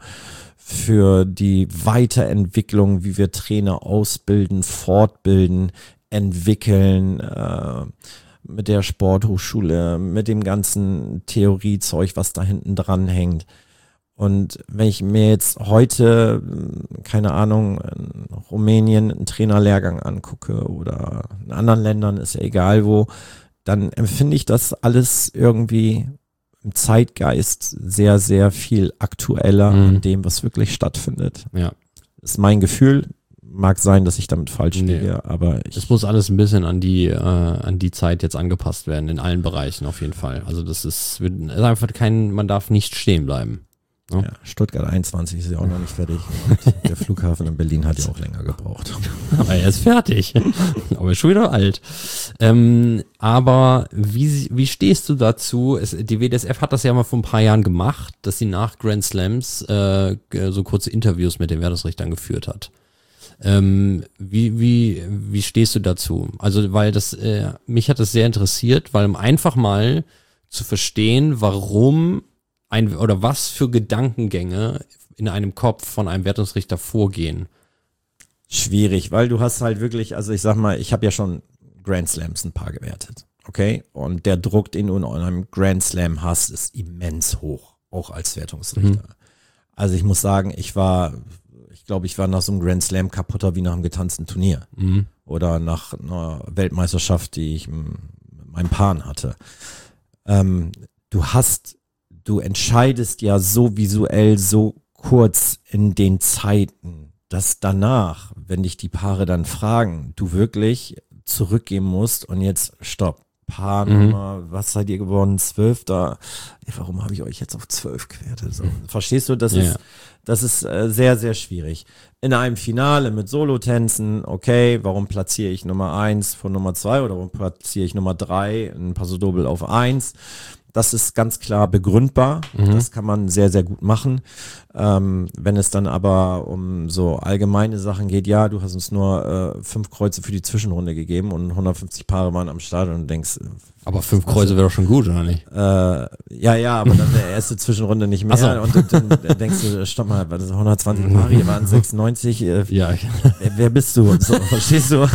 für die Weiterentwicklung, wie wir Trainer ausbilden, fortbilden, entwickeln, äh, mit der Sporthochschule, mit dem ganzen Theoriezeug, was da hinten dran hängt. Und wenn ich mir jetzt heute, keine Ahnung, in Rumänien einen Trainerlehrgang angucke oder in anderen Ländern, ist ja egal wo, dann empfinde ich das alles irgendwie im Zeitgeist sehr, sehr viel aktueller mhm. an dem, was wirklich stattfindet. Ja. Das ist mein Gefühl. Mag sein, dass ich damit falsch liege, nee. aber ich... Es muss alles ein bisschen an die äh, an die Zeit jetzt angepasst werden, in allen Bereichen auf jeden Fall. Also das ist, ist einfach kein, man darf nicht stehen bleiben. Ne? Ja, Stuttgart einundzwanzig ist ja auch noch nicht fertig und der Flughafen in Berlin hat ja auch länger gebraucht. Aber er ist fertig, aber er ist schon wieder alt. Ähm, aber wie, wie stehst du dazu? Es, die W D S F hat das ja mal vor ein paar Jahren gemacht, dass sie nach Grand Slams äh, so kurze Interviews mit den Wertungsrichtern geführt hat. Ähm, wie, wie, wie stehst du dazu? Also, weil das, äh, mich hat das sehr interessiert, weil um einfach mal zu verstehen, warum ein, oder was für Gedankengänge in einem Kopf von einem Wertungsrichter vorgehen. Schwierig, weil du hast halt wirklich, also ich sag mal, ich habe ja schon Grand Slams ein paar gewertet, okay? Und der Druck, den du in einem Grand Slam hast, ist immens hoch, auch als Wertungsrichter. Mhm. Also ich muss sagen, ich war... Ich glaube, ich war nach so einem Grand Slam kaputter wie nach einem getanzten Turnier. Mhm. Oder nach einer Weltmeisterschaft, die ich mit meinem Paaren hatte. Ähm, du hast, du entscheidest ja so visuell so kurz in den Zeiten, dass danach, wenn dich die Paare dann fragen, du wirklich zurückgehen musst und jetzt stopp. Paarnummer, mhm. was seid ihr geworden? Zwölf, da, ey, warum habe ich euch jetzt auf zwölf gewertet? So, verstehst du, das ja. ist, das ist äh, sehr, sehr schwierig. In einem Finale mit Solotänzen, okay, warum platziere ich Nummer eins von Nummer zwei oder warum platziere ich Nummer drei, ein Paso Doble auf eins? Das ist ganz klar begründbar. Mhm. Das kann man sehr, sehr gut machen. Ähm, wenn es dann aber um so allgemeine Sachen geht, ja, du hast uns nur äh, fünf Kreuze für die Zwischenrunde gegeben und hundertfünfzig Paare waren am Start und du denkst... Aber fünf Kreuze wäre doch schon gut, oder nicht? Äh, ja, ja, aber dann der erste Zwischenrunde nicht mehr. So. Und, und dann denkst du, stopp mal, das sind hundertzwanzig Paare, hier waren sechsundneunzig. Äh, ja. wer, wer bist du? So, verstehst du?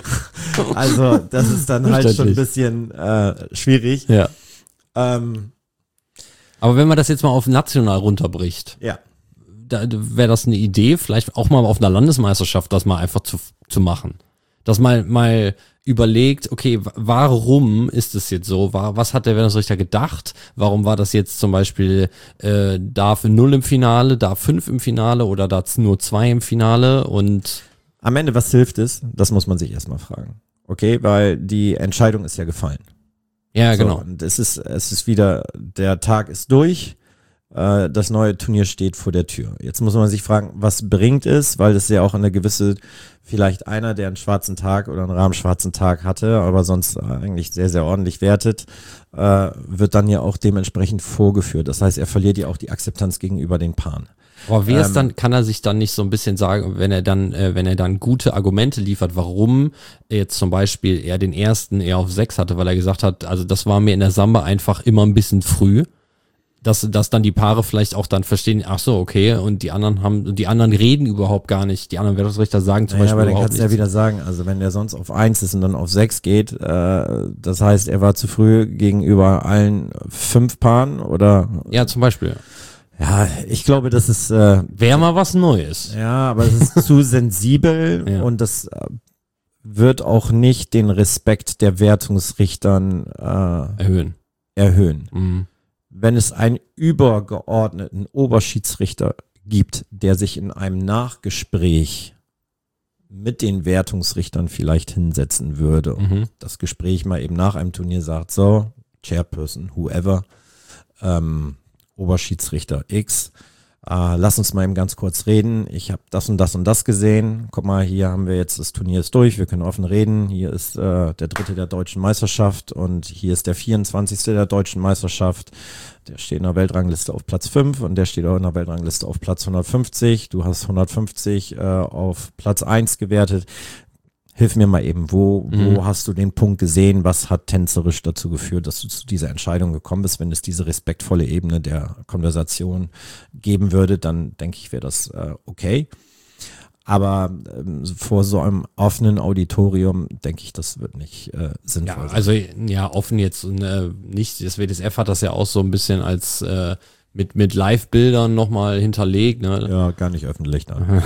Also, das ist dann halt schon ein bisschen äh, schwierig. Ja. Ähm, Aber wenn man das jetzt mal auf national runterbricht, ja, da wäre das eine Idee, vielleicht auch mal auf einer Landesmeisterschaft, das mal einfach zu, zu machen. Dass mal, mal überlegt, okay, warum ist es jetzt so? Was hat der Wertungsrichter gedacht? Warum war das jetzt zum Beispiel äh, da für null im Finale, da fünf im Finale oder da nur zwei im Finale? Und am Ende, was hilft es? Das muss man sich erstmal fragen. Okay, weil die Entscheidung ist ja gefallen. Ja, so, genau. Und es ist, es ist wieder, der Tag ist durch, äh, das neue Turnier steht vor der Tür. Jetzt muss man sich fragen, was bringt es, weil es ja auch eine gewisse, vielleicht einer, der einen schwarzen Tag oder einen rahmenschwarzen Tag hatte, aber sonst eigentlich sehr, sehr ordentlich wertet, äh, wird dann ja auch dementsprechend vorgeführt. Das heißt, er verliert ja auch die Akzeptanz gegenüber den Paaren. Aber wer ähm, es dann, kann er sich dann nicht so ein bisschen sagen, wenn er dann, äh, wenn er dann gute Argumente liefert, warum jetzt zum Beispiel er den ersten eher auf sechs hatte, weil er gesagt hat, also das war mir in der Samba einfach immer ein bisschen früh. dass, dass dann die Paare vielleicht auch dann verstehen, ach so, okay, und die anderen haben, die anderen reden überhaupt gar nicht. Die anderen Wertungsrichter sagen zum naja, Beispiel aber dann überhaupt kannst du ja nichts. wieder sagen, also wenn der sonst auf eins ist und dann auf sechs geht, äh, das heißt, er war zu früh gegenüber allen fünf Paaren oder? Ja, zum Beispiel. Ja, ich glaube, das ist, äh, Wäre mal was Neues. ja, aber es ist zu sensibel Ja. und das äh, wird auch nicht den Respekt der Wertungsrichtern äh, Erhöhen. erhöhen. Mhm. Wenn es einen übergeordneten Oberschiedsrichter gibt, der sich in einem Nachgespräch mit den Wertungsrichtern vielleicht hinsetzen würde und Mhm. das Gespräch mal eben nach einem Turnier sagt, so, Chairperson, whoever, ähm, Oberschiedsrichter X, äh, lass uns mal eben ganz kurz reden. Ich habe das und das und das gesehen. Guck mal, hier haben wir jetzt, das Turnier ist durch, wir können offen reden. Hier ist äh, der dritte der deutschen Meisterschaft und hier ist der vierundzwanzigste der deutschen Meisterschaft. Der steht in der Weltrangliste auf Platz fünf und der steht auch in der Weltrangliste auf Platz hundertfünfzig. Du hast hundertfünfzig äh, auf Platz eins gewertet. Hilf mir mal eben, wo, wo Mhm. hast du den Punkt gesehen? Was hat tänzerisch dazu geführt, dass du zu dieser Entscheidung gekommen bist? Wenn es diese respektvolle Ebene der Konversation geben würde, dann denke ich, wäre das äh, okay. Aber ähm, vor so einem offenen Auditorium denke ich, das wird nicht äh, sinnvoll Ja, sein. also ja, offen jetzt äh, nicht. Das W D S F hat das ja auch so ein bisschen als äh, mit, mit Live-Bildern nochmal hinterlegt. Ne? Ja, gar nicht öffentlich dann.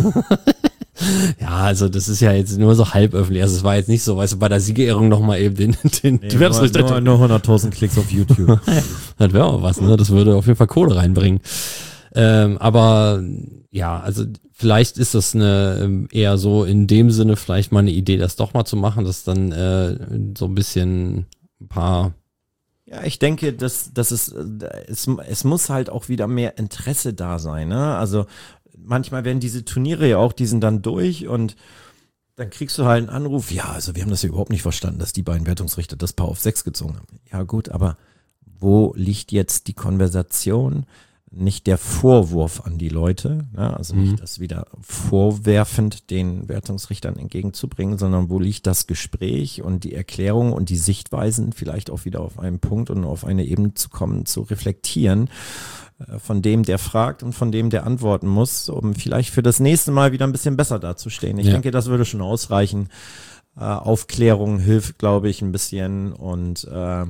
Ja, also das ist ja jetzt nur so halb öffentlich. Also es war jetzt nicht so, weißt du, bei der Siegerehrung nochmal eben den, den Nee, die Wertungsrichter- nur, nur, nur hunderttausend Klicks auf YouTube. Das wäre auch was, ne? Das würde auf jeden Fall Kohle reinbringen. Ähm, aber ja, also vielleicht ist das eine ähm, eher so in dem Sinne vielleicht mal eine Idee, das doch mal zu machen, dass dann äh, so ein bisschen ein paar Ja, ich denke, dass, dass es, äh, es, es muss halt auch wieder mehr Interesse da sein. Ne? Also manchmal werden diese Turniere ja auch, die sind dann durch und dann kriegst du halt einen Anruf, ja, also wir haben das ja überhaupt nicht verstanden, dass die beiden Wertungsrichter das Paar auf sechs gezogen haben. Ja gut, aber wo liegt jetzt die Konversation? Nicht der Vorwurf an die Leute, ne? Also Mhm. nicht das wieder vorwerfend den Wertungsrichtern entgegenzubringen, sondern wo liegt das Gespräch und die Erklärung und die Sichtweisen vielleicht auch wieder auf einen Punkt und auf eine Ebene zu kommen, zu reflektieren, äh, von dem, der fragt und von dem, der antworten muss, um vielleicht für das nächste Mal wieder ein bisschen besser dazustehen. Ich Ja. denke, das würde schon ausreichen. Äh, Aufklärung hilft, glaube ich, ein bisschen und äh,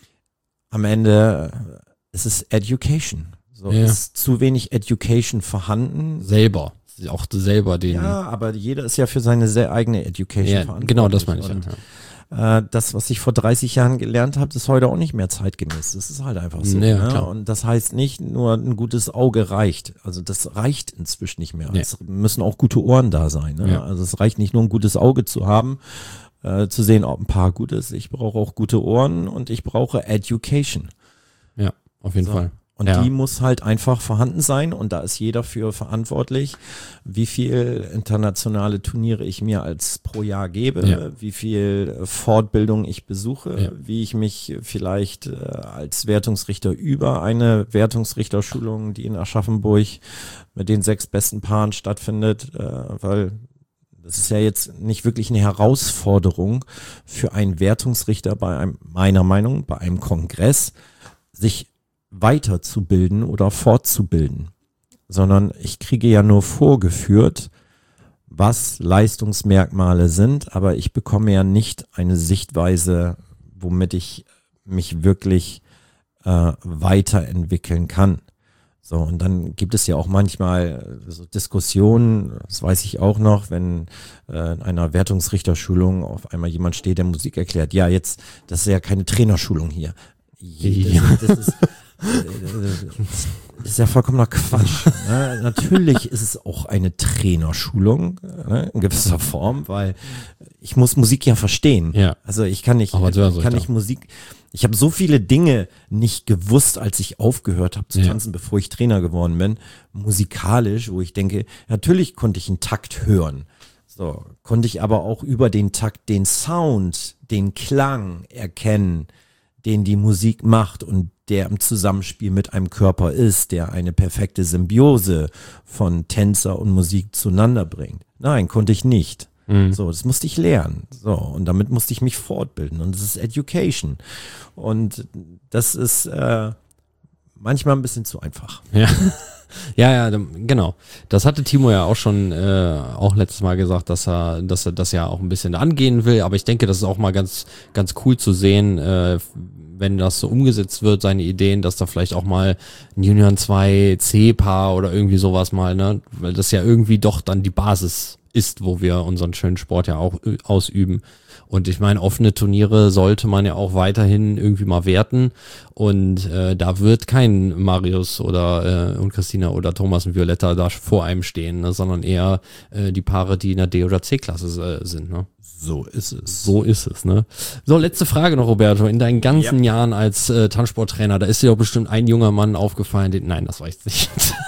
am Ende äh, ist es Education. So Ja. ist zu wenig Education vorhanden. selber, auch selber den. Ja, aber jeder ist ja für seine sehr eigene Education Ja, verantwortlich. genau, das meine ich. Und, ja. äh, das, was ich vor dreißig Jahren gelernt habe, ist heute auch nicht mehr zeitgemäß. Das ist halt einfach so. Ja, ne? klar. Und das heißt nicht nur ein gutes Auge reicht. Also das reicht inzwischen nicht mehr. Nee. Es müssen auch gute Ohren da sein. Ne? Ja. Also es reicht nicht nur ein gutes Auge zu haben, äh, zu sehen, ob ein Paar gut ist. Ich brauche auch gute Ohren und ich brauche Education. Ja, auf jeden So. Fall. Und Ja. die muss halt einfach vorhanden sein und da ist jeder für verantwortlich, wie viel internationale Turniere ich mir als pro Jahr gebe, Ja. wie viel Fortbildung ich besuche, Ja. wie ich mich vielleicht äh, als Wertungsrichter über eine Wertungsrichterschulung, die in Aschaffenburg mit den sechs besten Paaren stattfindet, äh, weil das ist ja jetzt nicht wirklich eine Herausforderung für einen Wertungsrichter bei einem, meiner Meinung, bei einem Kongress, sich weiterzubilden oder fortzubilden, sondern ich kriege ja nur vorgeführt, was Leistungsmerkmale sind, aber ich bekomme ja nicht eine Sichtweise, womit ich mich wirklich äh, weiterentwickeln kann. So, und dann gibt es ja auch manchmal so Diskussionen, das weiß ich auch noch, wenn äh, in einer Wertungsrichterschulung auf einmal jemand steht, der Musik erklärt, ja, jetzt, das ist ja keine Trainerschulung hier. Ja. Das, das, ist, das ist ja vollkommener Quatsch. Ne? Natürlich ist es auch eine Trainerschulung, ne? In gewisser Form, weil ich muss Musik ja verstehen. Ja. Also ich kann nicht, Aber als Wertungsrichter. kann nicht Musik. Ich habe so viele Dinge nicht gewusst, als ich aufgehört habe zu Ja. tanzen, bevor ich Trainer geworden bin, musikalisch, wo ich denke, natürlich konnte ich einen Takt hören. So, konnte ich aber auch über den Takt den Sound, den Klang erkennen, den die Musik macht und der im Zusammenspiel mit einem Körper ist, der eine perfekte Symbiose von Tänzer und Musik zueinander bringt. Nein, konnte ich nicht. Mhm. So, das musste ich lernen. So, und damit musste ich mich fortbilden. Und das ist Education. Und das ist äh, manchmal ein bisschen zu einfach. Ja. Ja, ja, genau. Das hatte Timo ja auch schon äh, auch letztes Mal gesagt, dass er, dass er das ja auch ein bisschen angehen will. Aber ich denke, das ist auch mal ganz, ganz cool zu sehen, äh, wenn das so umgesetzt wird, seine Ideen, dass da vielleicht auch mal ein Union zwei C-Paar oder irgendwie sowas mal, ne, weil das ja irgendwie doch dann die Basis ist, wo wir unseren schönen Sport ja auch ausüben. Und ich meine, offene Turniere sollte man ja auch weiterhin irgendwie mal werten. Und äh, da wird kein Marius oder äh, und Christina oder Thomas und Violetta da vor einem stehen, ne, sondern eher äh, die Paare, die in der D- oder C-Klasse äh, sind. Ne? So ist es. So ist es, ne? So, letzte Frage noch, Roberto. In deinen ganzen Yep. Jahren als äh, Tanzsporttrainer, da ist dir doch bestimmt ein junger Mann aufgefallen, den, nein, das weiß ich nicht.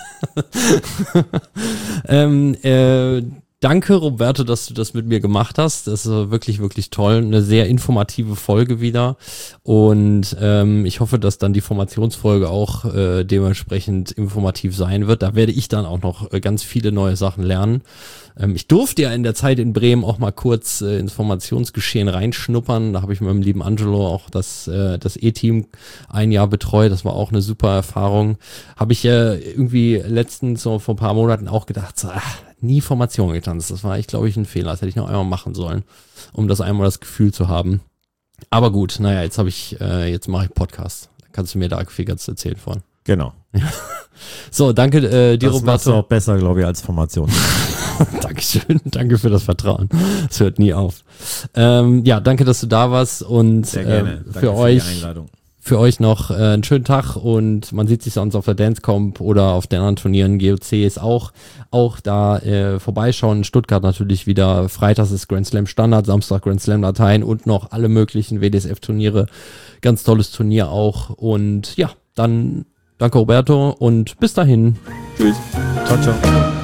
ähm, äh, Danke, Roberto, dass du das mit mir gemacht hast. Das ist wirklich, wirklich toll. Eine sehr informative Folge wieder. Und ähm, ich hoffe, dass dann die Formationsfolge auch äh, dementsprechend informativ sein wird. Da werde ich dann auch noch äh, ganz viele neue Sachen lernen. Ähm, ich durfte ja in der Zeit in Bremen auch mal kurz äh, ins Formationsgeschehen reinschnuppern. Da habe ich mit meinem lieben Angelo auch das, äh, das E-Team ein Jahr betreut. Das war auch eine super Erfahrung. Habe ich äh, irgendwie letztens so vor ein paar Monaten auch gedacht, so, ach, nie Formation getanzt. Das war eigentlich, glaube ich, ein Fehler. Das hätte ich noch einmal machen sollen, um das einmal das Gefühl zu haben. Aber gut, naja, jetzt habe ich, äh, jetzt mache ich Podcast. Da kannst du mir da viel ganz erzählen von. Genau. So, danke äh, dir, das machst du Roberto. auch besser, glaube ich, als Formation. Dankeschön, danke für das Vertrauen. Es hört nie auf. Ähm, ja, danke, dass du da warst und Sehr gerne. ähm, Danke für für euch. die Einladung. Für euch noch äh, einen schönen Tag und man sieht sich sonst auf der Dancecomp oder auf den anderen Turnieren. G O C ist auch, auch da äh, vorbeischauen. In Stuttgart natürlich wieder. Freitags ist Grand Slam Standard, Samstag Grand Slam Latein und noch alle möglichen W D S F-Turniere. Ganz tolles Turnier auch. Und ja, dann danke Roberto und bis dahin. Tschüss. Ciao, ciao.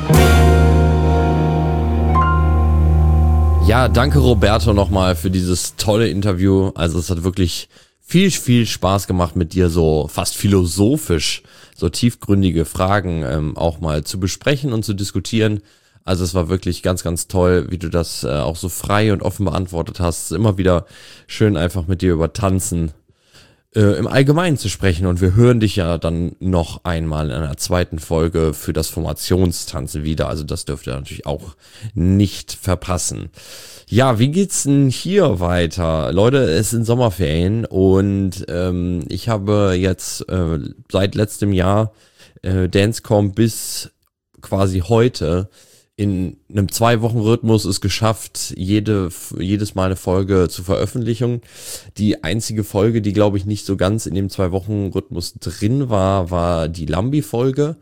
Ja, danke Roberto nochmal für dieses tolle Interview. Also es hat wirklich viel, viel Spaß gemacht mit dir, so fast philosophisch, so tiefgründige Fragen ähm, auch mal zu besprechen und zu diskutieren. Also es war wirklich ganz, ganz toll, wie du das äh, auch so frei und offen beantwortet hast. Immer wieder schön einfach mit dir über Tanzen äh, im Allgemeinen zu sprechen. Und wir hören dich ja dann noch einmal in einer zweiten Folge für das Formationstanzen wieder. Also das dürft ihr natürlich auch nicht verpassen. Ja, wie geht's denn hier weiter? Leute, es sind Sommerferien und ähm, ich habe jetzt äh, seit letztem Jahr äh, Dancecomp bis quasi heute in einem Zwei-Wochen-Rhythmus es geschafft, jede, jedes Mal eine Folge zu veröffentlichen. Die einzige Folge, die, glaube ich, nicht so ganz in dem Zwei-Wochen-Rhythmus drin war, war die Lambi-Folge.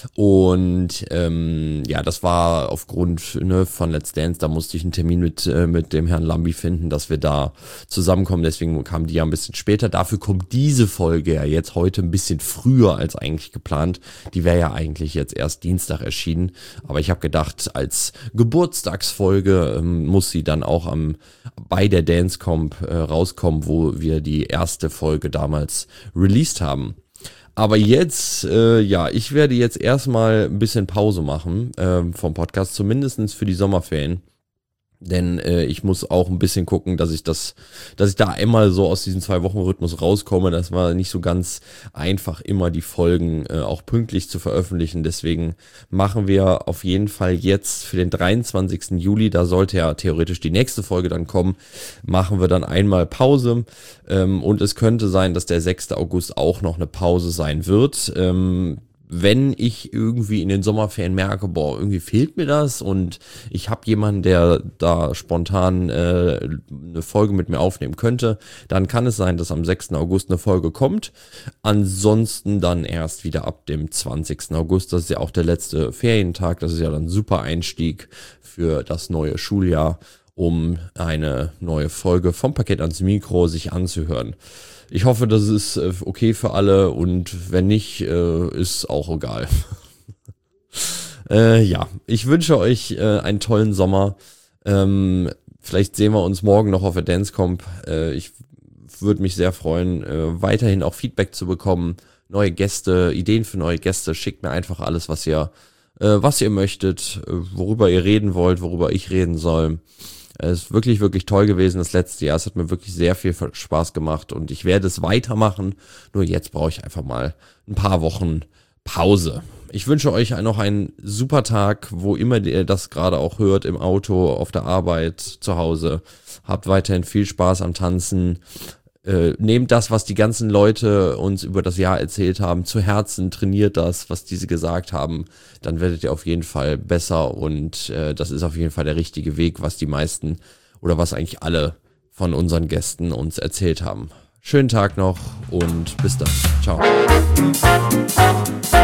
Und ähm, ja, das war aufgrund ne, von Let's Dance, da musste ich einen Termin mit, äh, mit dem Herrn Lambi finden, dass wir da zusammenkommen. Deswegen kam die ja ein bisschen später. Dafür kommt diese Folge ja jetzt heute ein bisschen früher als eigentlich geplant. Die wäre ja eigentlich jetzt erst Dienstag erschienen. Aber ich habe gedacht, als Geburtstagsfolge ähm, muss sie dann auch am bei der Dancecomp äh, rauskommen, wo wir die erste Folge damals released haben. Aber jetzt, äh, ja, ich werde jetzt erstmal ein bisschen Pause machen äh, vom Podcast, zumindest für die Sommerferien. Denn äh, ich muss auch ein bisschen gucken, dass ich das, dass ich da einmal so aus diesem Zwei-Wochen-Rhythmus rauskomme. Das war nicht so ganz einfach, immer die Folgen äh, auch pünktlich zu veröffentlichen. Deswegen machen wir auf jeden Fall jetzt für den dreiundzwanzigsten Juli, da sollte ja theoretisch die nächste Folge dann kommen, machen wir dann einmal Pause. Ähm, und es könnte sein, dass der sechste August auch noch eine Pause sein wird. Ähm, wenn ich irgendwie in den Sommerferien merke, boah, irgendwie fehlt mir das und ich habe jemanden, der da spontan äh, eine Folge mit mir aufnehmen könnte, dann kann es sein, dass am sechsten August eine Folge kommt. Ansonsten dann erst wieder ab dem zwanzigsten August. Das ist ja auch der letzte Ferientag. Das ist ja dann ein super Einstieg für das neue Schuljahr, um eine neue Folge vom Parkett ans Mikro sich anzuhören. Ich hoffe, das ist okay für alle und wenn nicht, äh, ist auch egal. äh, ja, ich wünsche euch äh, einen tollen Sommer. Ähm, vielleicht sehen wir uns morgen noch auf der Dancecomp. Äh, ich würde mich sehr freuen, äh, weiterhin auch Feedback zu bekommen, neue Gäste, Ideen für neue Gäste. Schickt mir einfach alles, was ihr, äh, was ihr möchtet, äh, worüber ihr reden wollt, worüber ich reden soll. Es ist wirklich, wirklich toll gewesen das letzte Jahr. Es hat mir wirklich sehr viel Spaß gemacht und ich werde es weitermachen. Nur jetzt brauche ich einfach mal ein paar Wochen Pause. Ich wünsche euch noch einen super Tag, wo immer ihr das gerade auch hört, im Auto, auf der Arbeit, zu Hause. Habt weiterhin viel Spaß am Tanzen. Äh, nehmt das, was die ganzen Leute uns über das Jahr erzählt haben, zu Herzen, trainiert das, was diese gesagt haben, dann werdet ihr auf jeden Fall besser und äh, das ist auf jeden Fall der richtige Weg, was die meisten oder was eigentlich alle von unseren Gästen uns erzählt haben. Schönen Tag noch und bis dann. Ciao.